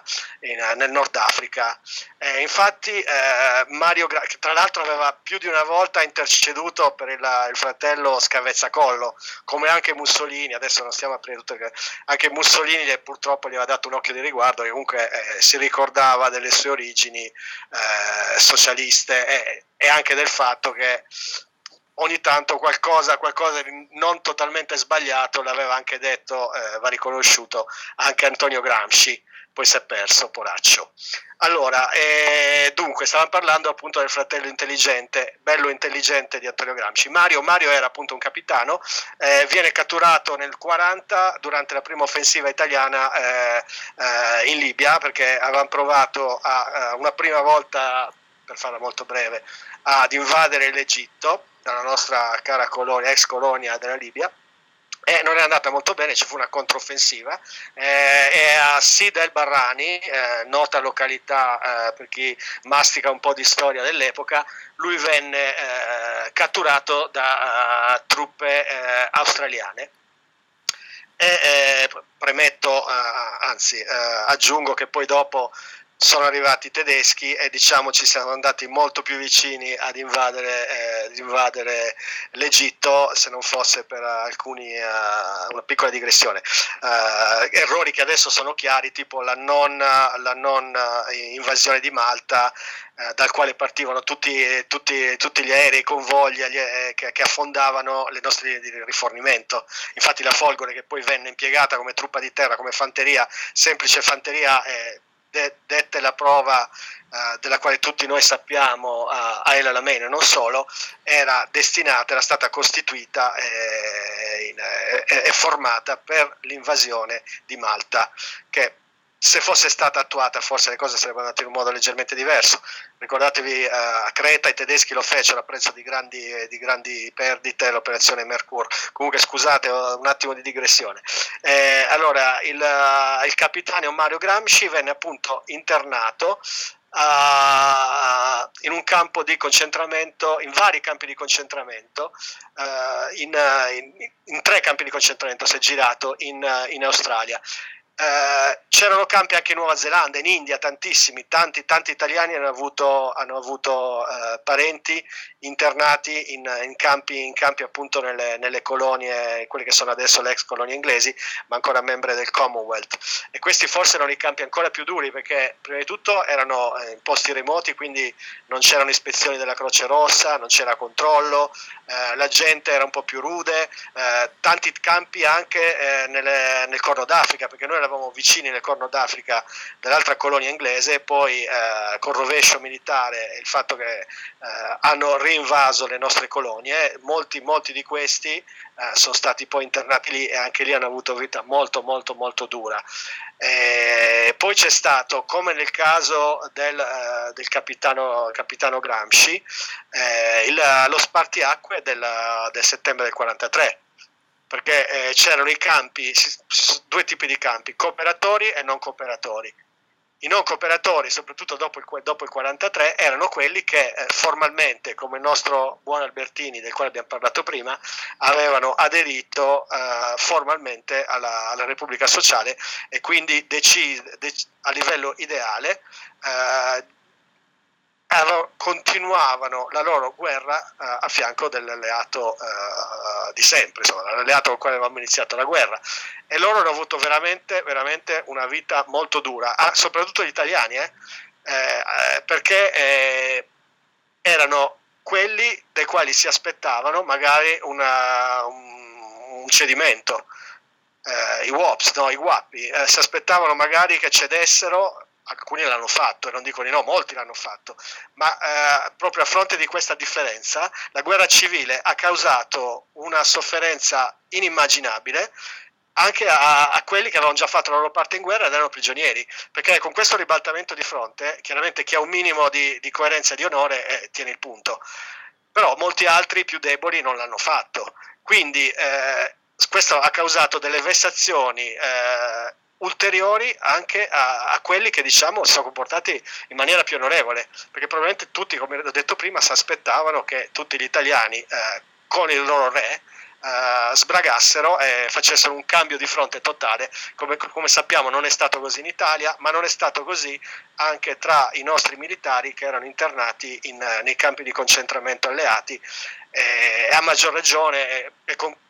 in, nel Nord Africa. Eh, infatti eh, Mario, tra l'altro, aveva più di una volta interceduto per il, il fratello Scavezzacollo, come anche Mussolini. Adesso non stiamo a aprire tutto, anche Mussolini purtroppo gli aveva dato un occhio di riguardo, che comunque eh, si ricordava delle sue origini eh, socialiste e, e anche del fatto che ogni tanto qualcosa, qualcosa di non totalmente sbagliato l'aveva anche detto, eh, va riconosciuto, anche Antonio Gramsci, poi si è perso, poraccio. Allora, eh, dunque, stavamo parlando appunto del fratello intelligente, bello intelligente di Antonio Gramsci. Mario, Mario era appunto un capitano, eh, viene catturato nel quaranta durante la prima offensiva italiana eh, eh, in Libia, perché avevano provato a, a una prima volta, per farla molto breve, ad invadere l'Egitto, dalla nostra cara colonia, ex colonia della Libia, e non è andata molto bene, ci fu una controffensiva eh, e a Sid el Barrani, eh, nota località eh, per chi mastica un po' di storia dell'epoca, lui venne eh, catturato da uh, truppe eh, australiane. E eh, premetto, eh, anzi eh, aggiungo che poi dopo sono arrivati i tedeschi e diciamo ci siamo andati molto più vicini ad invadere, eh, ad invadere l'Egitto, se non fosse per alcuni, uh, una piccola digressione, uh, errori che adesso sono chiari, tipo la non, la non uh, invasione di Malta, uh, dal quale partivano tutti, tutti, tutti gli aerei, i convogli gli, eh, che, che affondavano le nostre linee di rifornimento. Infatti la Folgore, che poi venne impiegata come truppa di terra, come fanteria, semplice fanteria, eh, De, dette la prova uh, della quale tutti noi sappiamo uh, a El Alamein e non solo, era destinata, era stata costituita e, in, e, e formata per l'invasione di Malta, che se fosse stata attuata forse le cose sarebbero andate in un modo leggermente diverso. Ricordatevi, uh, a Creta i tedeschi lo fecero a prezzo di grandi, di grandi perdite, l'operazione Mercure. Comunque scusate, un attimo di digressione. Eh, allora, il, uh, il capitano Mario Gramsci venne appunto internato uh, in un campo di concentramento, in vari campi di concentramento, uh, in, in, in tre campi di concentramento si è girato in, in Australia. Uh, c'erano campi anche in Nuova Zelanda, in India, tantissimi, tanti, tanti italiani hanno avuto, hanno avuto uh, parenti internati in, in, campi, in campi appunto nelle, nelle colonie, quelle che sono adesso le ex colonie inglesi, ma ancora membri del Commonwealth. E questi forse erano i campi ancora più duri, perché prima di tutto erano eh, in posti remoti, quindi non c'erano ispezioni della Croce Rossa, non c'era controllo, eh, la gente era un po' più rude, eh, tanti campi anche eh, nelle, nel Corno d'Africa, perché noi eravamo vicini nel Corno d'Africa dell'altra colonia inglese, poi eh, con rovescio militare e il fatto che eh, hanno invaso le nostre colonie, molti, molti di questi eh, sono stati poi internati lì e anche lì hanno avuto vita molto molto molto dura. E poi c'è stato, come nel caso del, uh, del capitano, capitano Gramsci, eh, il, lo spartiacque del, del settembre del quarantatré, perché eh, c'erano i campi, due tipi di campi, cooperatori e non cooperatori. I non cooperatori, soprattutto dopo il, dopo il quarantatré, erano quelli che eh, formalmente, come il nostro buon Albertini, del quale abbiamo parlato prima, avevano aderito eh, formalmente alla, alla Repubblica Sociale e quindi decise, dec- a livello ideale eh, continuavano la loro guerra uh, a fianco dell'alleato uh, di sempre, insomma, l'alleato con il quale avevamo iniziato la guerra, e loro hanno avuto veramente, veramente una vita molto dura, ah, soprattutto gli italiani, eh, eh, perché eh, erano quelli dai quali si aspettavano magari una, un, un cedimento, eh, i W O P S, no, i guappi, eh, si aspettavano magari che cedessero. Alcuni l'hanno fatto, e non dico di no, molti l'hanno fatto, ma eh, proprio a fronte di questa differenza la guerra civile ha causato una sofferenza inimmaginabile anche a, a quelli che avevano già fatto la loro parte in guerra ed erano prigionieri, perché con questo ribaltamento di fronte chiaramente chi ha un minimo di, di coerenza e di onore eh, tiene il punto, però molti altri più deboli non l'hanno fatto, quindi eh, questo ha causato delle vessazioni eh, ulteriori anche a, a quelli che diciamo si sono comportati in maniera più onorevole, perché probabilmente tutti, come ho detto prima, si aspettavano che tutti gli italiani eh, con il loro re eh, sbragassero e facessero un cambio di fronte totale. Come, come sappiamo non è stato così in Italia, ma non è stato così anche tra i nostri militari che erano internati in, nei campi di concentramento alleati, e a maggior ragione, e con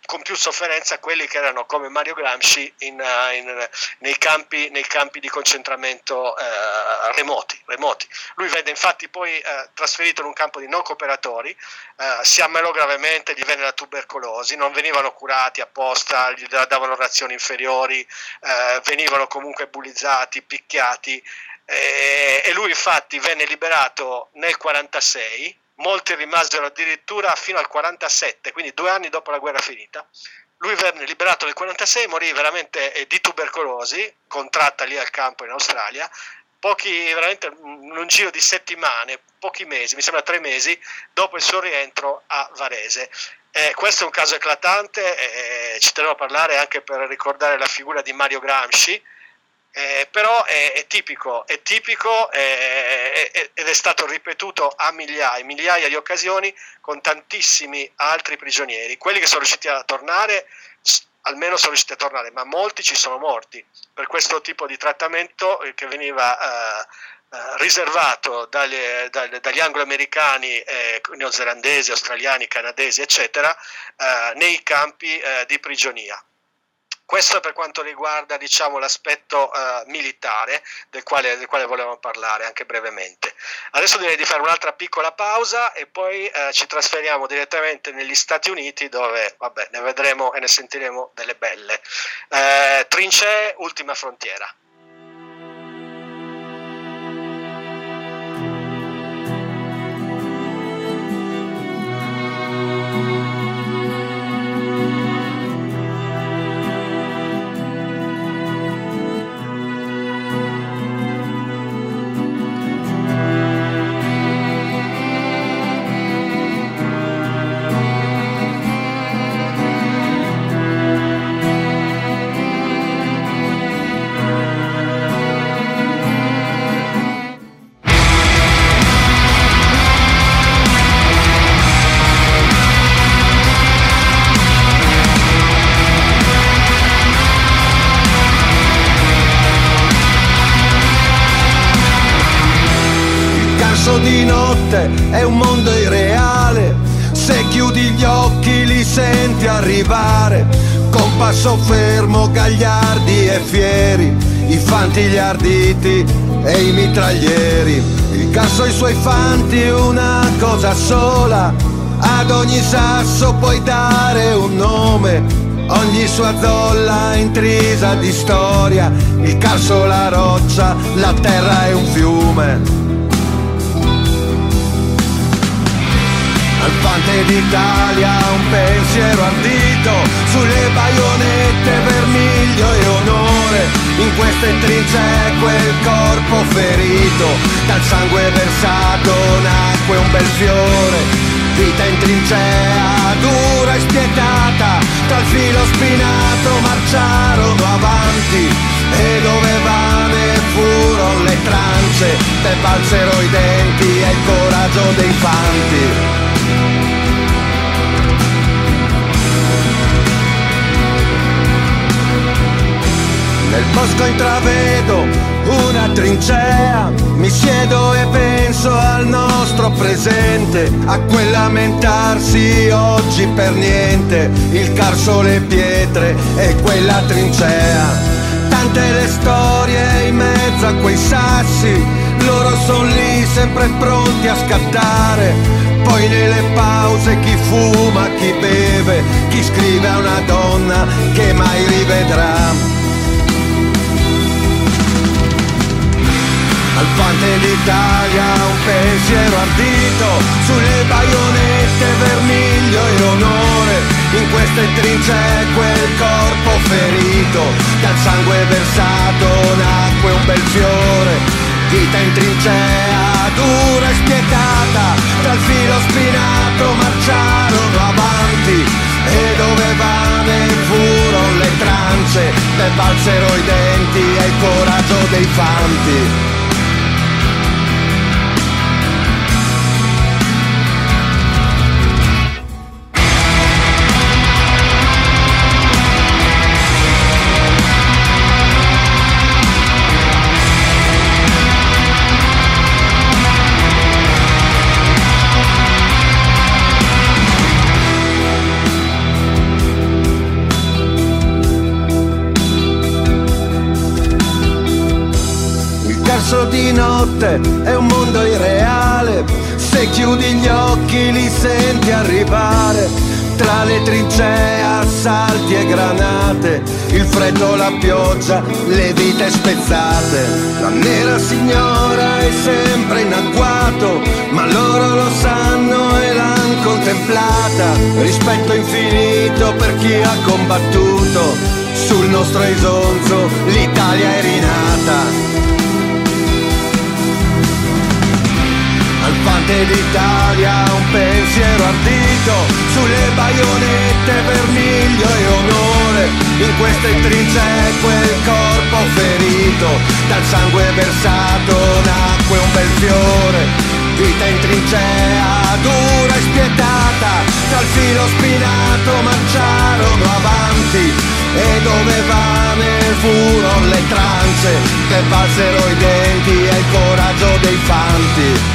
con più sofferenza quelli che erano come Mario Gramsci in, uh, in, nei, campi, nei campi di concentramento uh, remoti, remoti. Lui venne infatti poi uh, trasferito in un campo di non cooperatori, uh, si ammalò gravemente, gli venne la tubercolosi, non venivano curati apposta, gli davano razioni inferiori, uh, venivano comunque bullizzati, picchiati, e, e lui infatti venne liberato nel quarantasei. Molti rimasero addirittura fino al quarantasette, quindi due anni dopo la guerra finita. Lui venne liberato nel quarantasei, morì veramente eh, di tubercolosi, contratta lì al campo in Australia, pochi, veramente in un giro di settimane, pochi mesi, mi sembra tre mesi, dopo il suo rientro a Varese. Eh, questo è un caso eclatante, eh, ci tenevo a parlare anche per ricordare la figura di Mario Gramsci. Eh, però è, è tipico, è tipico eh, è, ed è stato ripetuto a migliaia, migliaia di occasioni con tantissimi altri prigionieri. Quelli che sono riusciti a tornare, almeno sono riusciti a tornare, ma molti ci sono morti per questo tipo di trattamento eh, che veniva eh, eh, riservato dagli, dagli, dagli anglo-americani, eh, neozelandesi, australiani, canadesi, eccetera, eh, nei campi eh, di prigionia. Questo è per quanto riguarda, diciamo, l'aspetto uh, militare del quale, del quale volevamo parlare anche brevemente. Adesso direi di fare un'altra piccola pausa e poi uh, ci trasferiamo direttamente negli Stati Uniti, dove vabbè, ne vedremo e ne sentiremo delle belle. Uh, Trincee, Ultima frontiera. Di notte è un mondo irreale, se chiudi gli occhi li senti arrivare, con passo fermo, gagliardi e fieri, i fanti, gli arditi e i mitraglieri. Il caso e i suoi fanti, una cosa sola, ad ogni sasso puoi dare un nome, ogni sua zolla intrisa di storia, il Carso, la roccia, la terra è un fiume. Al Fante d'Italia un pensiero ardito, sulle baionette vermiglio e onore, in queste trincee quel corpo ferito, dal sangue versato nacque un bel fiore, vita in trincea dura e spietata, tra il filo spinato marciarono avanti, e dove vane furono le trance, ne valsero i denti e il coraggio dei fanti. Nel bosco intravedo una trincea, mi siedo e penso al nostro presente, a quel lamentarsi oggi per niente, il Carso, le pietre e quella trincea. Tante le storie in mezzo a quei sassi, loro son lì sempre pronti a scattare, poi nelle pause chi fuma, chi beve, chi scrive a una donna che mai rivedrà. Al Fante d'Italia un pensiero ardito, sulle baionette vermiglio e onore, in queste trincee quel corpo ferito, dal sangue versato nacque un bel fiore, vita in trincea dura e spietata, tra il filo spinato marciarono avanti, e dove vane furono le trance, ne valsero i denti e il coraggio dei fanti. notte è un mondo irreale, se chiudi gli occhi li senti arrivare. Tra le trincee, assalti e granate, il freddo, la pioggia, le vite spezzate. La nera signora è sempre in agguato, ma loro lo sanno e l'han contemplata. Rispetto infinito per chi ha combattuto, sul nostro Isonzo l'Italia è rinata. Al fante d'Italia un pensiero ardito, sulle baionette vermiglio e onore. In queste trincee quel corpo ferito, dal sangue versato nacque un bel fiore. Vita in trincea, dura e spietata, tra il filo spinato marciarono avanti. E dove vane furono le trance, che valsero i denti e il coraggio dei fanti.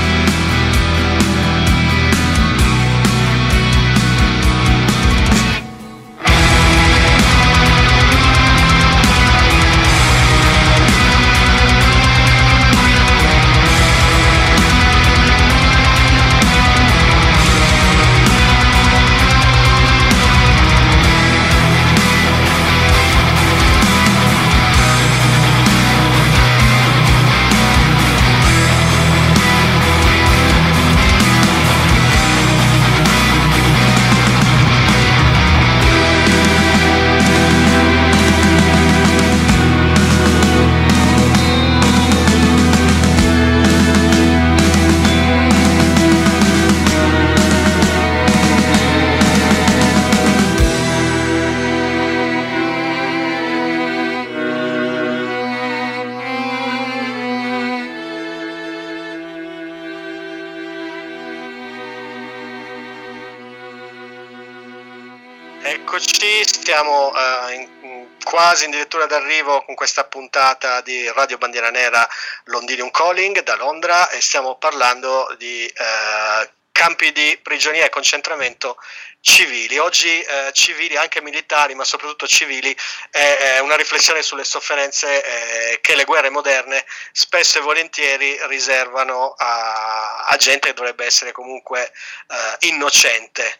Eccoci, stiamo uh, in, in, quasi addirittura d'arrivo con questa puntata di Radio Bandiera Nera Londinium Calling da Londra e stiamo parlando di uh, campi di prigionia e concentramento civili. Oggi uh, civili, anche militari, ma soprattutto civili, è, è una riflessione sulle sofferenze eh, che le guerre moderne spesso e volentieri riservano a, a gente che dovrebbe essere comunque uh, innocente.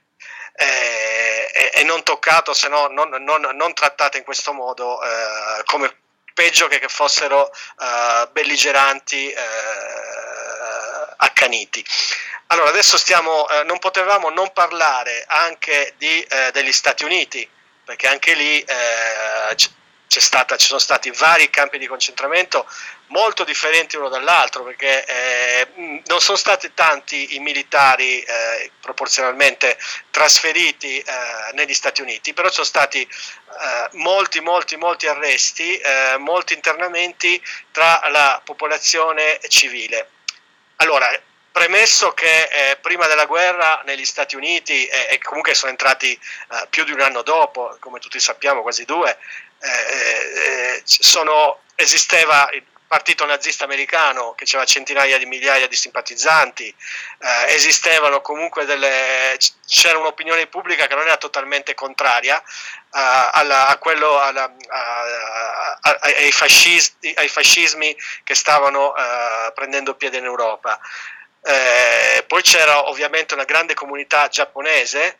E, e non toccato, se no non, non, non trattate in questo modo, eh, come peggio che, che fossero eh, belligeranti, eh, accaniti. Allora adesso stiamo, eh, non potevamo non parlare anche di, eh, degli Stati Uniti, perché anche lì eh, c'è stata, ci sono stati vari campi di concentramento molto differenti uno dall'altro, perché eh, non sono stati tanti i militari eh, proporzionalmente trasferiti eh, negli Stati Uniti, però sono stati eh, molti molti molti arresti, eh, molti internamenti tra la popolazione civile. Allora, premesso che eh, prima della guerra negli Stati Uniti, eh, e comunque sono entrati eh, più di un anno dopo, come tutti sappiamo, quasi due, eh, eh, sono, esisteva il partito nazista americano che aveva centinaia di migliaia di simpatizzanti, eh, esistevano comunque delle, c'era un'opinione pubblica che non era totalmente contraria uh, alla, a quello, alla, a, a, ai, fascisti, ai fascismi che stavano uh, prendendo piede in Europa. Eh, poi c'era ovviamente una grande comunità giapponese,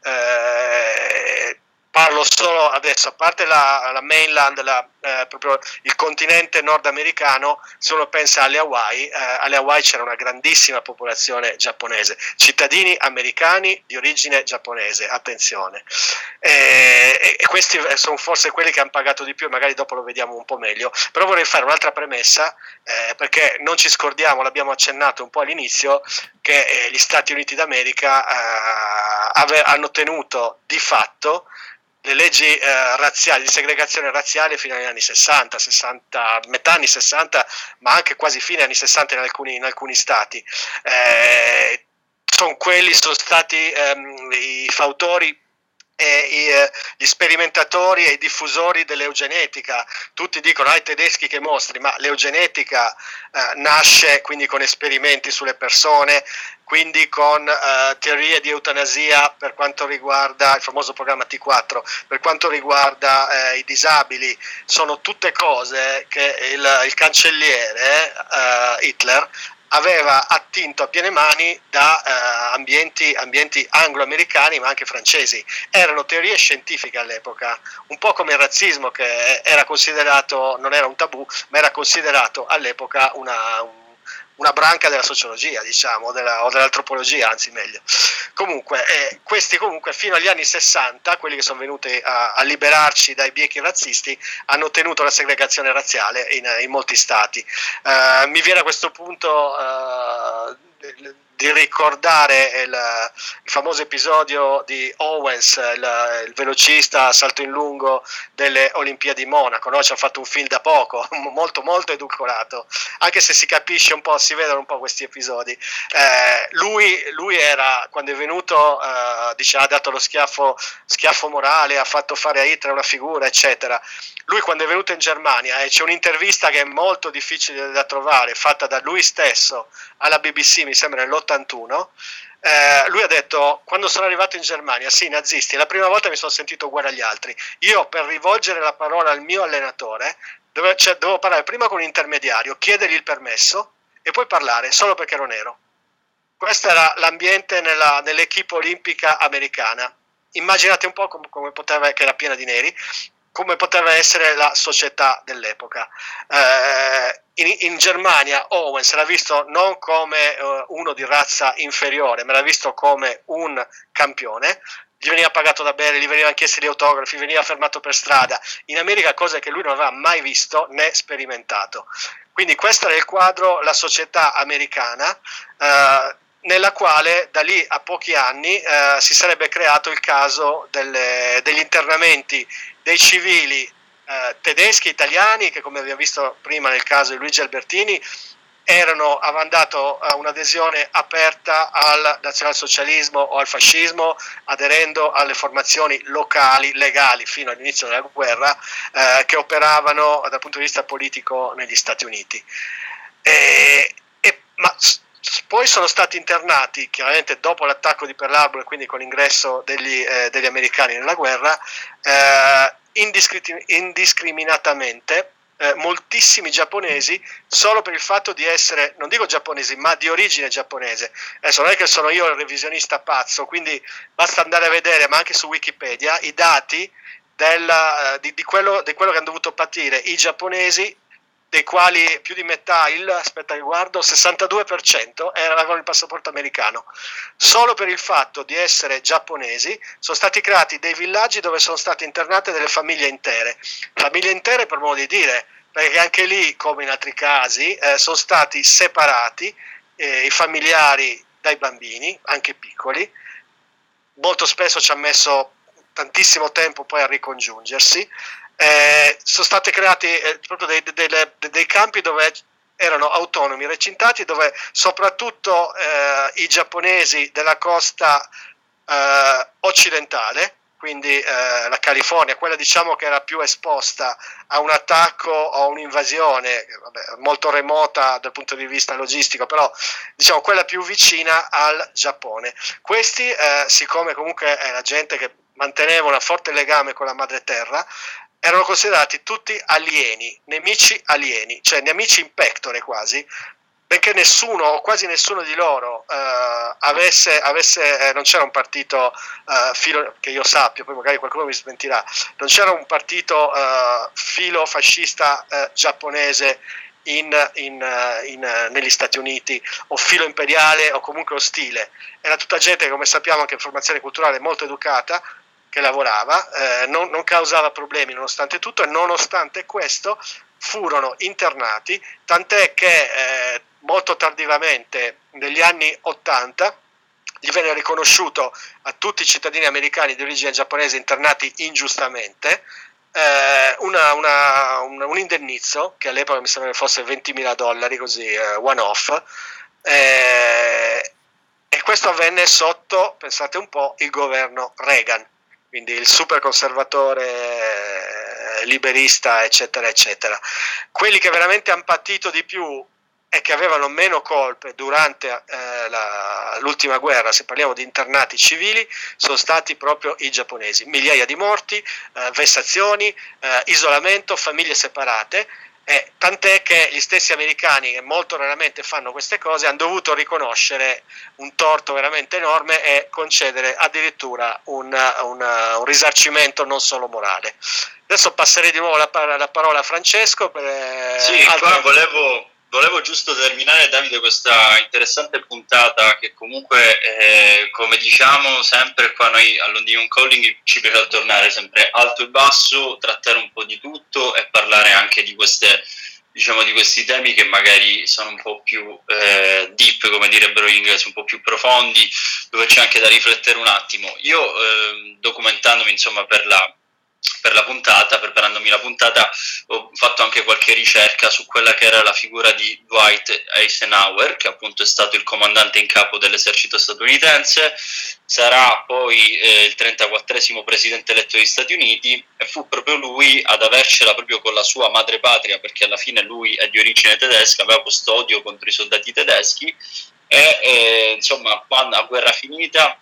eh, parlo solo adesso, a parte la, la mainland, la, eh, proprio il continente nordamericano, se uno pensa alle Hawaii, eh, alle Hawaii c'era una grandissima popolazione giapponese, cittadini americani di origine giapponese, attenzione, eh, e questi sono forse quelli che hanno pagato di più, magari dopo lo vediamo un po' meglio, però vorrei fare un'altra premessa, eh, perché non ci scordiamo, l'abbiamo accennato un po' all'inizio, che eh, gli Stati Uniti d'America eh, ave- hanno tenuto di fatto le leggi eh, razziali, di segregazione razziale fino agli anni sessanta, sessanta, metà anni sessanta, ma anche quasi fine anni sessanta in alcuni, in alcuni stati. Eh, sono quelli sono stati ehm, i fautori e i, eh, gli sperimentatori e i diffusori dell'eugenetica. Tutti dicono ai tedeschi che mostri, ma l'eugenetica eh, nasce quindi con esperimenti sulle persone, quindi con eh, teorie di eutanasia per quanto riguarda il famoso programma T quattro, per quanto riguarda eh, i disabili. Sono tutte cose che il, il cancelliere eh, Hitler aveva attinto a piene mani da eh, ambienti, ambienti anglo-americani ma anche francesi. Erano teorie scientifiche all'epoca, un po' come il razzismo, che era considerato, non era un tabù, ma era considerato all'epoca una, un, una branca della sociologia, diciamo, della, o dell'antropologia, anzi meglio. Comunque, eh, questi comunque fino agli anni sessanta, quelli che sono venuti a, a liberarci dai biechi razzisti, hanno ottenuto la segregazione razziale in, in molti stati. Uh, mi viene a questo punto uh, di ricordare il, il famoso episodio di Owens, il, il velocista a salto in lungo delle Olimpiadi di Monaco, no? Ci ha fatto un film da poco, molto molto edulcorato, anche se si capisce un po', si vedono un po' questi episodi. Eh, lui, lui era, quando è venuto, eh, dice, ha dato lo schiaffo, schiaffo morale, ha fatto fare a Hitler una figura, eccetera. Lui quando è venuto in Germania, e eh, c'è un'intervista che è molto difficile da trovare, fatta da lui stesso alla B B C, mi sembra nell'ottantuno, eh, lui ha detto: quando sono arrivato in Germania, sì, i nazisti, la prima volta mi sono sentito uguale agli altri. Io, per rivolgere la parola al mio allenatore, dovevo, cioè, dovevo parlare prima con un intermediario, chiedergli il permesso e poi parlare solo perché ero nero. Questo era l'ambiente nella, nell'equipe olimpica americana. Immaginate un po' come, come poteva, che era piena di neri, come poteva essere la società dell'epoca. Eh, in, in Germania Owens era visto non come uh, uno di razza inferiore, ma era visto come un campione. Gli veniva pagato da bere, gli venivano chiesti gli autografi, veniva fermato per strada. In America, cose che lui non aveva mai visto né sperimentato. Quindi questo era il quadro, la società americana, eh, nella quale da lì a pochi anni eh, si sarebbe creato il caso delle, degli internamenti dei civili eh, tedeschi, italiani, che come abbiamo visto prima nel caso di Luigi Albertini, erano, avevano dato uh, un'adesione aperta al nazionalsocialismo o al fascismo, aderendo alle formazioni locali, legali, fino all'inizio della guerra, eh, che operavano dal punto di vista politico negli Stati Uniti. E, e, ma poi sono stati internati, chiaramente dopo l'attacco di Pearl Harbor, quindi con l'ingresso degli, eh, degli americani nella guerra, eh, indiscri- indiscriminatamente, eh, moltissimi giapponesi, solo per il fatto di essere, non dico giapponesi, ma di origine giapponese. Adesso non è che sono io il revisionista pazzo, quindi basta andare a vedere, ma anche su Wikipedia, i dati della, di, di, quello, di quello che hanno dovuto patire i giapponesi, dei quali più di metà, il, aspetta che guardo, sessantadue per cento erano il passaporto americano. Solo per il fatto di essere giapponesi sono stati creati dei villaggi dove sono state internate delle famiglie intere. Famiglie intere per modo di dire, perché anche lì, come in altri casi, eh, sono stati separati eh, i familiari dai bambini, anche piccoli. Molto spesso ci ha messo tantissimo tempo poi a ricongiungersi. Eh, sono stati creati eh, proprio dei, dei, dei, dei campi dove erano autonomi, recintati, dove soprattutto eh, i giapponesi della costa eh, occidentale, quindi eh, la California, quella diciamo che era più esposta a un attacco o a un'invasione, vabbè, molto remota dal punto di vista logistico, però diciamo quella più vicina al Giappone. Questi, eh, siccome comunque era gente che manteneva un forte legame con la madre terra, erano considerati tutti alieni, nemici alieni, cioè nemici in pectore quasi, benché nessuno o quasi nessuno di loro eh, avesse, avesse eh, non c'era un partito eh, filo, che io sappia, poi magari qualcuno mi smentirà, non c'era un partito eh, filo fascista eh, giapponese in, in, in, negli Stati Uniti, o filo imperiale o comunque ostile. Era tutta gente che, come sappiamo, anche in formazione culturale molto educata, che lavorava, eh, non, non causava problemi nonostante tutto, e nonostante questo furono internati, tant'è che eh, molto tardivamente, negli anni ottanta, gli venne riconosciuto a tutti i cittadini americani di origine giapponese internati ingiustamente eh, una, una, un, un indennizzo, che all'epoca mi sembra che fosse ventimila dollari, così eh, one off, eh, e questo avvenne sotto, pensate un po', il governo Reagan. quindi il super conservatore liberista, eccetera, eccetera. Quelli che veramente hanno patito di più e che avevano meno colpe durante eh, la, l'ultima guerra, se parliamo di internati civili, sono stati proprio i giapponesi. Migliaia di morti, eh, vessazioni, eh, isolamento, famiglie separate. Eh, tant'è che gli stessi americani, che molto raramente fanno queste cose, hanno dovuto riconoscere un torto veramente enorme e concedere addirittura un, un, un risarcimento non solo morale. Adesso passerei di nuovo la, la parola a Francesco. Per, sì, altre... qua volevo... Volevo giusto terminare, Davide, questa interessante puntata che comunque, eh, come diciamo sempre qua noi all'Ondion Calling ci piace tornare sempre alto e basso, trattare un po' di tutto e parlare anche di queste, diciamo, di questi temi che magari sono un po' più eh, deep, come direbbero gli inglesi, un po' più profondi, dove c'è anche da riflettere un attimo. Io, eh, documentandomi insomma per la per la puntata, preparandomi la puntata, ho fatto anche qualche ricerca su quella che era la figura di Dwight Eisenhower, che appunto è stato il comandante in capo dell'esercito statunitense, sarà poi eh, il trentaquattresimo presidente eletto degli Stati Uniti, e fu proprio lui ad avercela proprio con la sua madrepatria, perché alla fine lui è di origine tedesca, aveva questo odio contro i soldati tedeschi e eh, insomma quando a guerra finita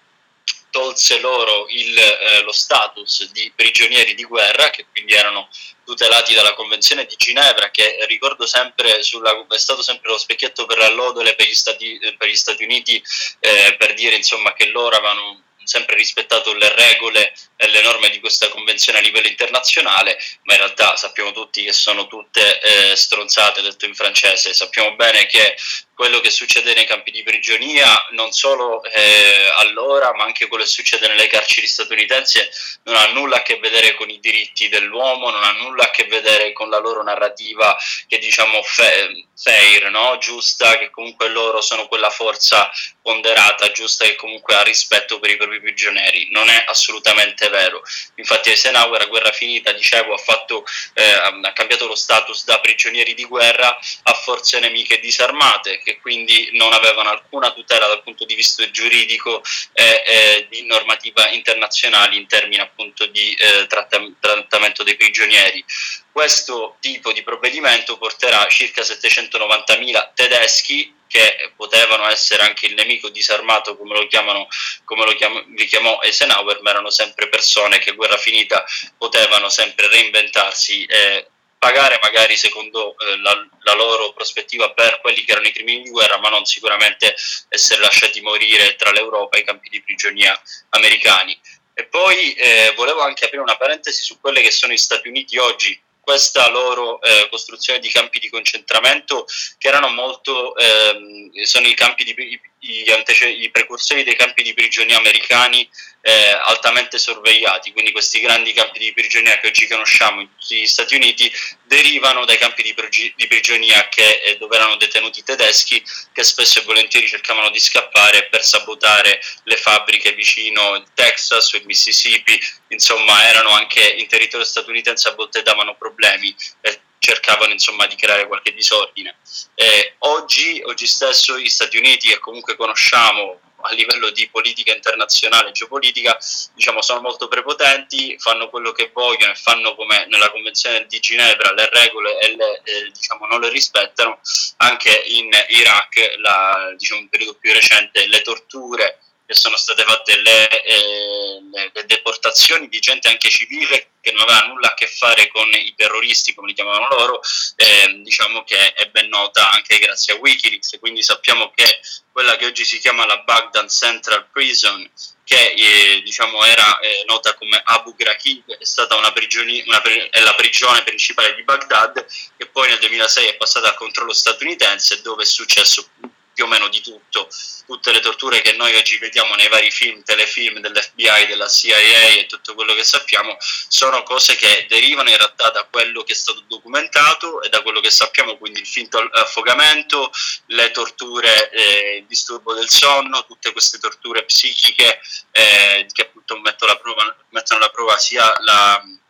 tolse loro il, eh, lo status di prigionieri di guerra, che quindi erano tutelati dalla Convenzione di Ginevra, che ricordo sempre sulla, è stato sempre lo specchietto per l'allodole per gli Stati, per gli Stati Uniti, eh, per dire insomma che loro avevano sempre rispettato le regole e le norme di questa convenzione a livello internazionale, ma in realtà sappiamo tutti che sono tutte eh, stronzate, detto in francese. Sappiamo bene che quello che succede nei campi di prigionia, non solo eh, allora, ma anche quello che succede nelle carceri statunitensi, non ha nulla a che vedere con i diritti dell'uomo, non ha nulla a che vedere con la loro narrativa che diciamo fe- fair, no? Giusta, che comunque loro sono quella forza ponderata, giusta, che comunque ha rispetto per i propri prigionieri. Non è assolutamente vero. Infatti Eisenhower a guerra finita, dicevo, ha, fatto, eh, ha cambiato lo status da prigionieri di guerra a forze nemiche disarmate, che quindi non avevano alcuna tutela dal punto di vista giuridico e eh, di normativa internazionali in termini appunto di eh, trattam- trattamento dei prigionieri. Questo tipo di provvedimento porterà circa settecentonovantamila tedeschi, che potevano essere anche il nemico disarmato, come lo chiamano, come lo chiam- li chiamò Eisenhower, ma erano sempre persone che a guerra finita potevano sempre reinventarsi e pagare magari secondo eh, la, la loro prospettiva per quelli che erano i crimini di guerra, ma non sicuramente essere lasciati morire tra l'Europa e i campi di prigionia americani. E poi eh, volevo anche aprire una parentesi su quelle che sono gli Stati Uniti oggi. Questa loro eh, costruzione di campi di concentramento, che erano molto, ehm, sono i campi di, i, gli antece- i precursori dei campi di prigionia americani eh, altamente sorvegliati, quindi questi grandi campi di prigionia che oggi conosciamo in tutti gli Stati Uniti derivano dai campi di, prigi- di prigionia che, eh, dove erano detenuti tedeschi, che spesso e volentieri cercavano di scappare per sabotare le fabbriche vicino il Texas o il Mississippi. Insomma, erano anche in territorio statunitense, a volte davano problemi e cercavano insomma di creare qualche disordine. Eh, oggi, oggi stesso gli Stati Uniti, che comunque conosciamo a livello di politica internazionale e geopolitica, diciamo, sono molto prepotenti, fanno quello che vogliono e fanno come nella Convenzione di Ginevra le regole e le, eh, diciamo, non le rispettano. Anche in Iraq, la, diciamo, un periodo più recente, le torture che sono state fatte, le, eh, le, le deportazioni di gente anche civile che non aveva nulla a che fare con i terroristi, come li chiamavano loro, eh, diciamo che è ben nota anche grazie a Wikileaks. Quindi sappiamo che quella che oggi si chiama la Baghdad Central Prison, che eh, diciamo era eh, nota come Abu Ghraib, è stata una prigione, una, è la prigione principale di Baghdad, che poi nel duemilasei è passata al controllo statunitense, dove è successo più o meno di tutto. Tutte le torture che noi oggi vediamo nei vari film, telefilm dell'F B I, della C I A e tutto quello che sappiamo, sono cose che derivano in realtà da quello che è stato documentato e da quello che sappiamo, quindi il finto affogamento, le torture, eh, il disturbo del sonno, tutte queste torture psichiche eh, che appunto mettono alla prova, mettono alla prova sia la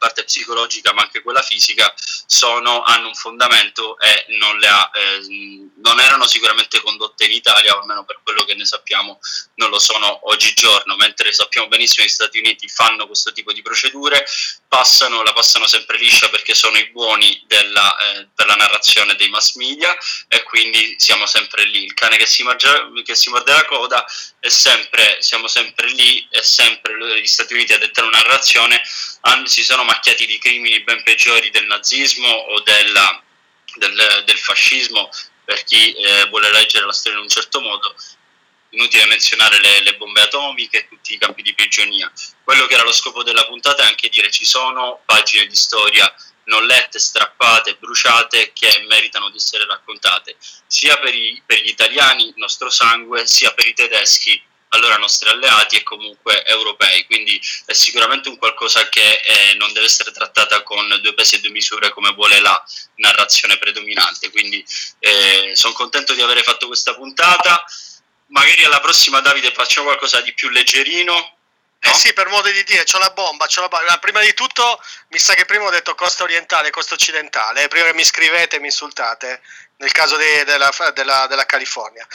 parte psicologica ma anche quella fisica, sono, hanno un fondamento e non, le ha, eh, non erano sicuramente condotte in Italia, o almeno per quello che ne sappiamo non lo sono oggigiorno, mentre sappiamo benissimo che gli Stati Uniti fanno questo tipo di procedure, passano, la passano sempre liscia perché sono i buoni della, eh, per la narrazione dei mass media, e quindi siamo sempre lì, il cane che si, mangia, che si morde la coda, è sempre, siamo sempre lì, e sempre gli Stati Uniti a dettare una narrazione hanno, si sono macchiati di crimini ben peggiori del nazismo o della, del, del fascismo, per chi eh, vuole leggere la storia in un certo modo. Inutile menzionare le, le bombe atomiche e tutti i campi di prigionia. Quello che era lo scopo della puntata è anche dire ci sono pagine di storia non lette, strappate, bruciate, che meritano di essere raccontate, sia per, i, per gli italiani, il nostro sangue, sia per i tedeschi, allora nostri alleati, e comunque europei. Quindi è sicuramente un qualcosa che eh, non deve essere trattata con due pesi e due misure come vuole la narrazione predominante. Quindi eh, sono contento di aver fatto questa puntata. Magari alla prossima, Davide, facciamo qualcosa di più leggerino. Eh sì, per modo di dire, c'ho la bomba, c'ho la bomba. Prima di tutto, mi sa che prima ho detto costa orientale, costa occidentale, prima che mi scrivete e mi insultate, nel caso de, della, della, della California.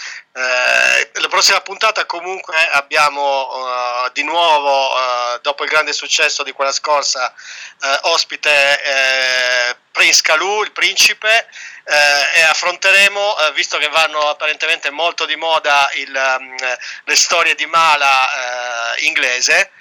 Eh, la prossima puntata comunque abbiamo uh, di nuovo, uh, dopo il grande successo di quella scorsa, uh, ospite uh, Prince Kalu, il principe, uh, e affronteremo, uh, visto che vanno apparentemente molto di moda il, um, le storie di Mala uh, inglese,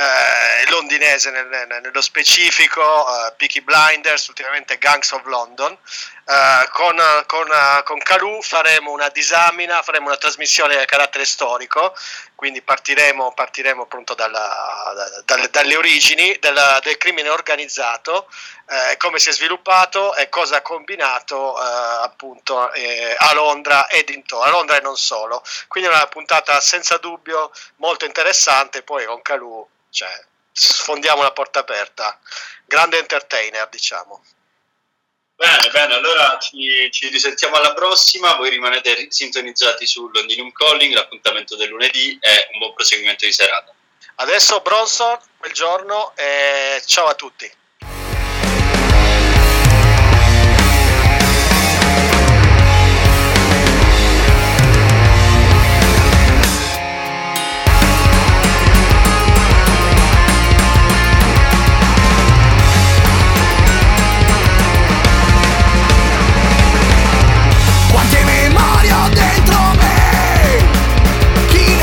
Uh, londinese nel, nello specifico, uh, Peaky Blinders, ultimamente Gangs of London. Uh, con, con, uh, con Kalu faremo una disamina, faremo una trasmissione a carattere storico, quindi partiremo, partiremo appunto dalla, da, dalle, dalle origini della, del crimine organizzato, uh, come si è sviluppato e cosa ha combinato uh, appunto eh, a Londra e dintorno, a Londra e non solo. Quindi è una puntata senza dubbio molto interessante. Poi con Kalu, cioè, sfondiamo la porta aperta, grande entertainer, diciamo. Bene, bene, allora ci, ci risentiamo alla prossima, voi rimanete sintonizzati su Londinium Calling, l'appuntamento del lunedì, e un buon proseguimento di serata. Adesso Bronson, quel giorno, e ciao a tutti.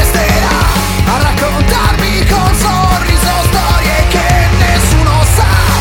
A raccontarmi con sorriso storie che nessuno sa.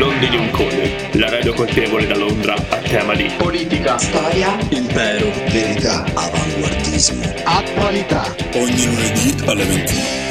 onde di un cone, la radio colpevole da Londra a tema di politica, storia, impero, verità, avanguardismo, attualità. Ogni lunedì alle ventuno.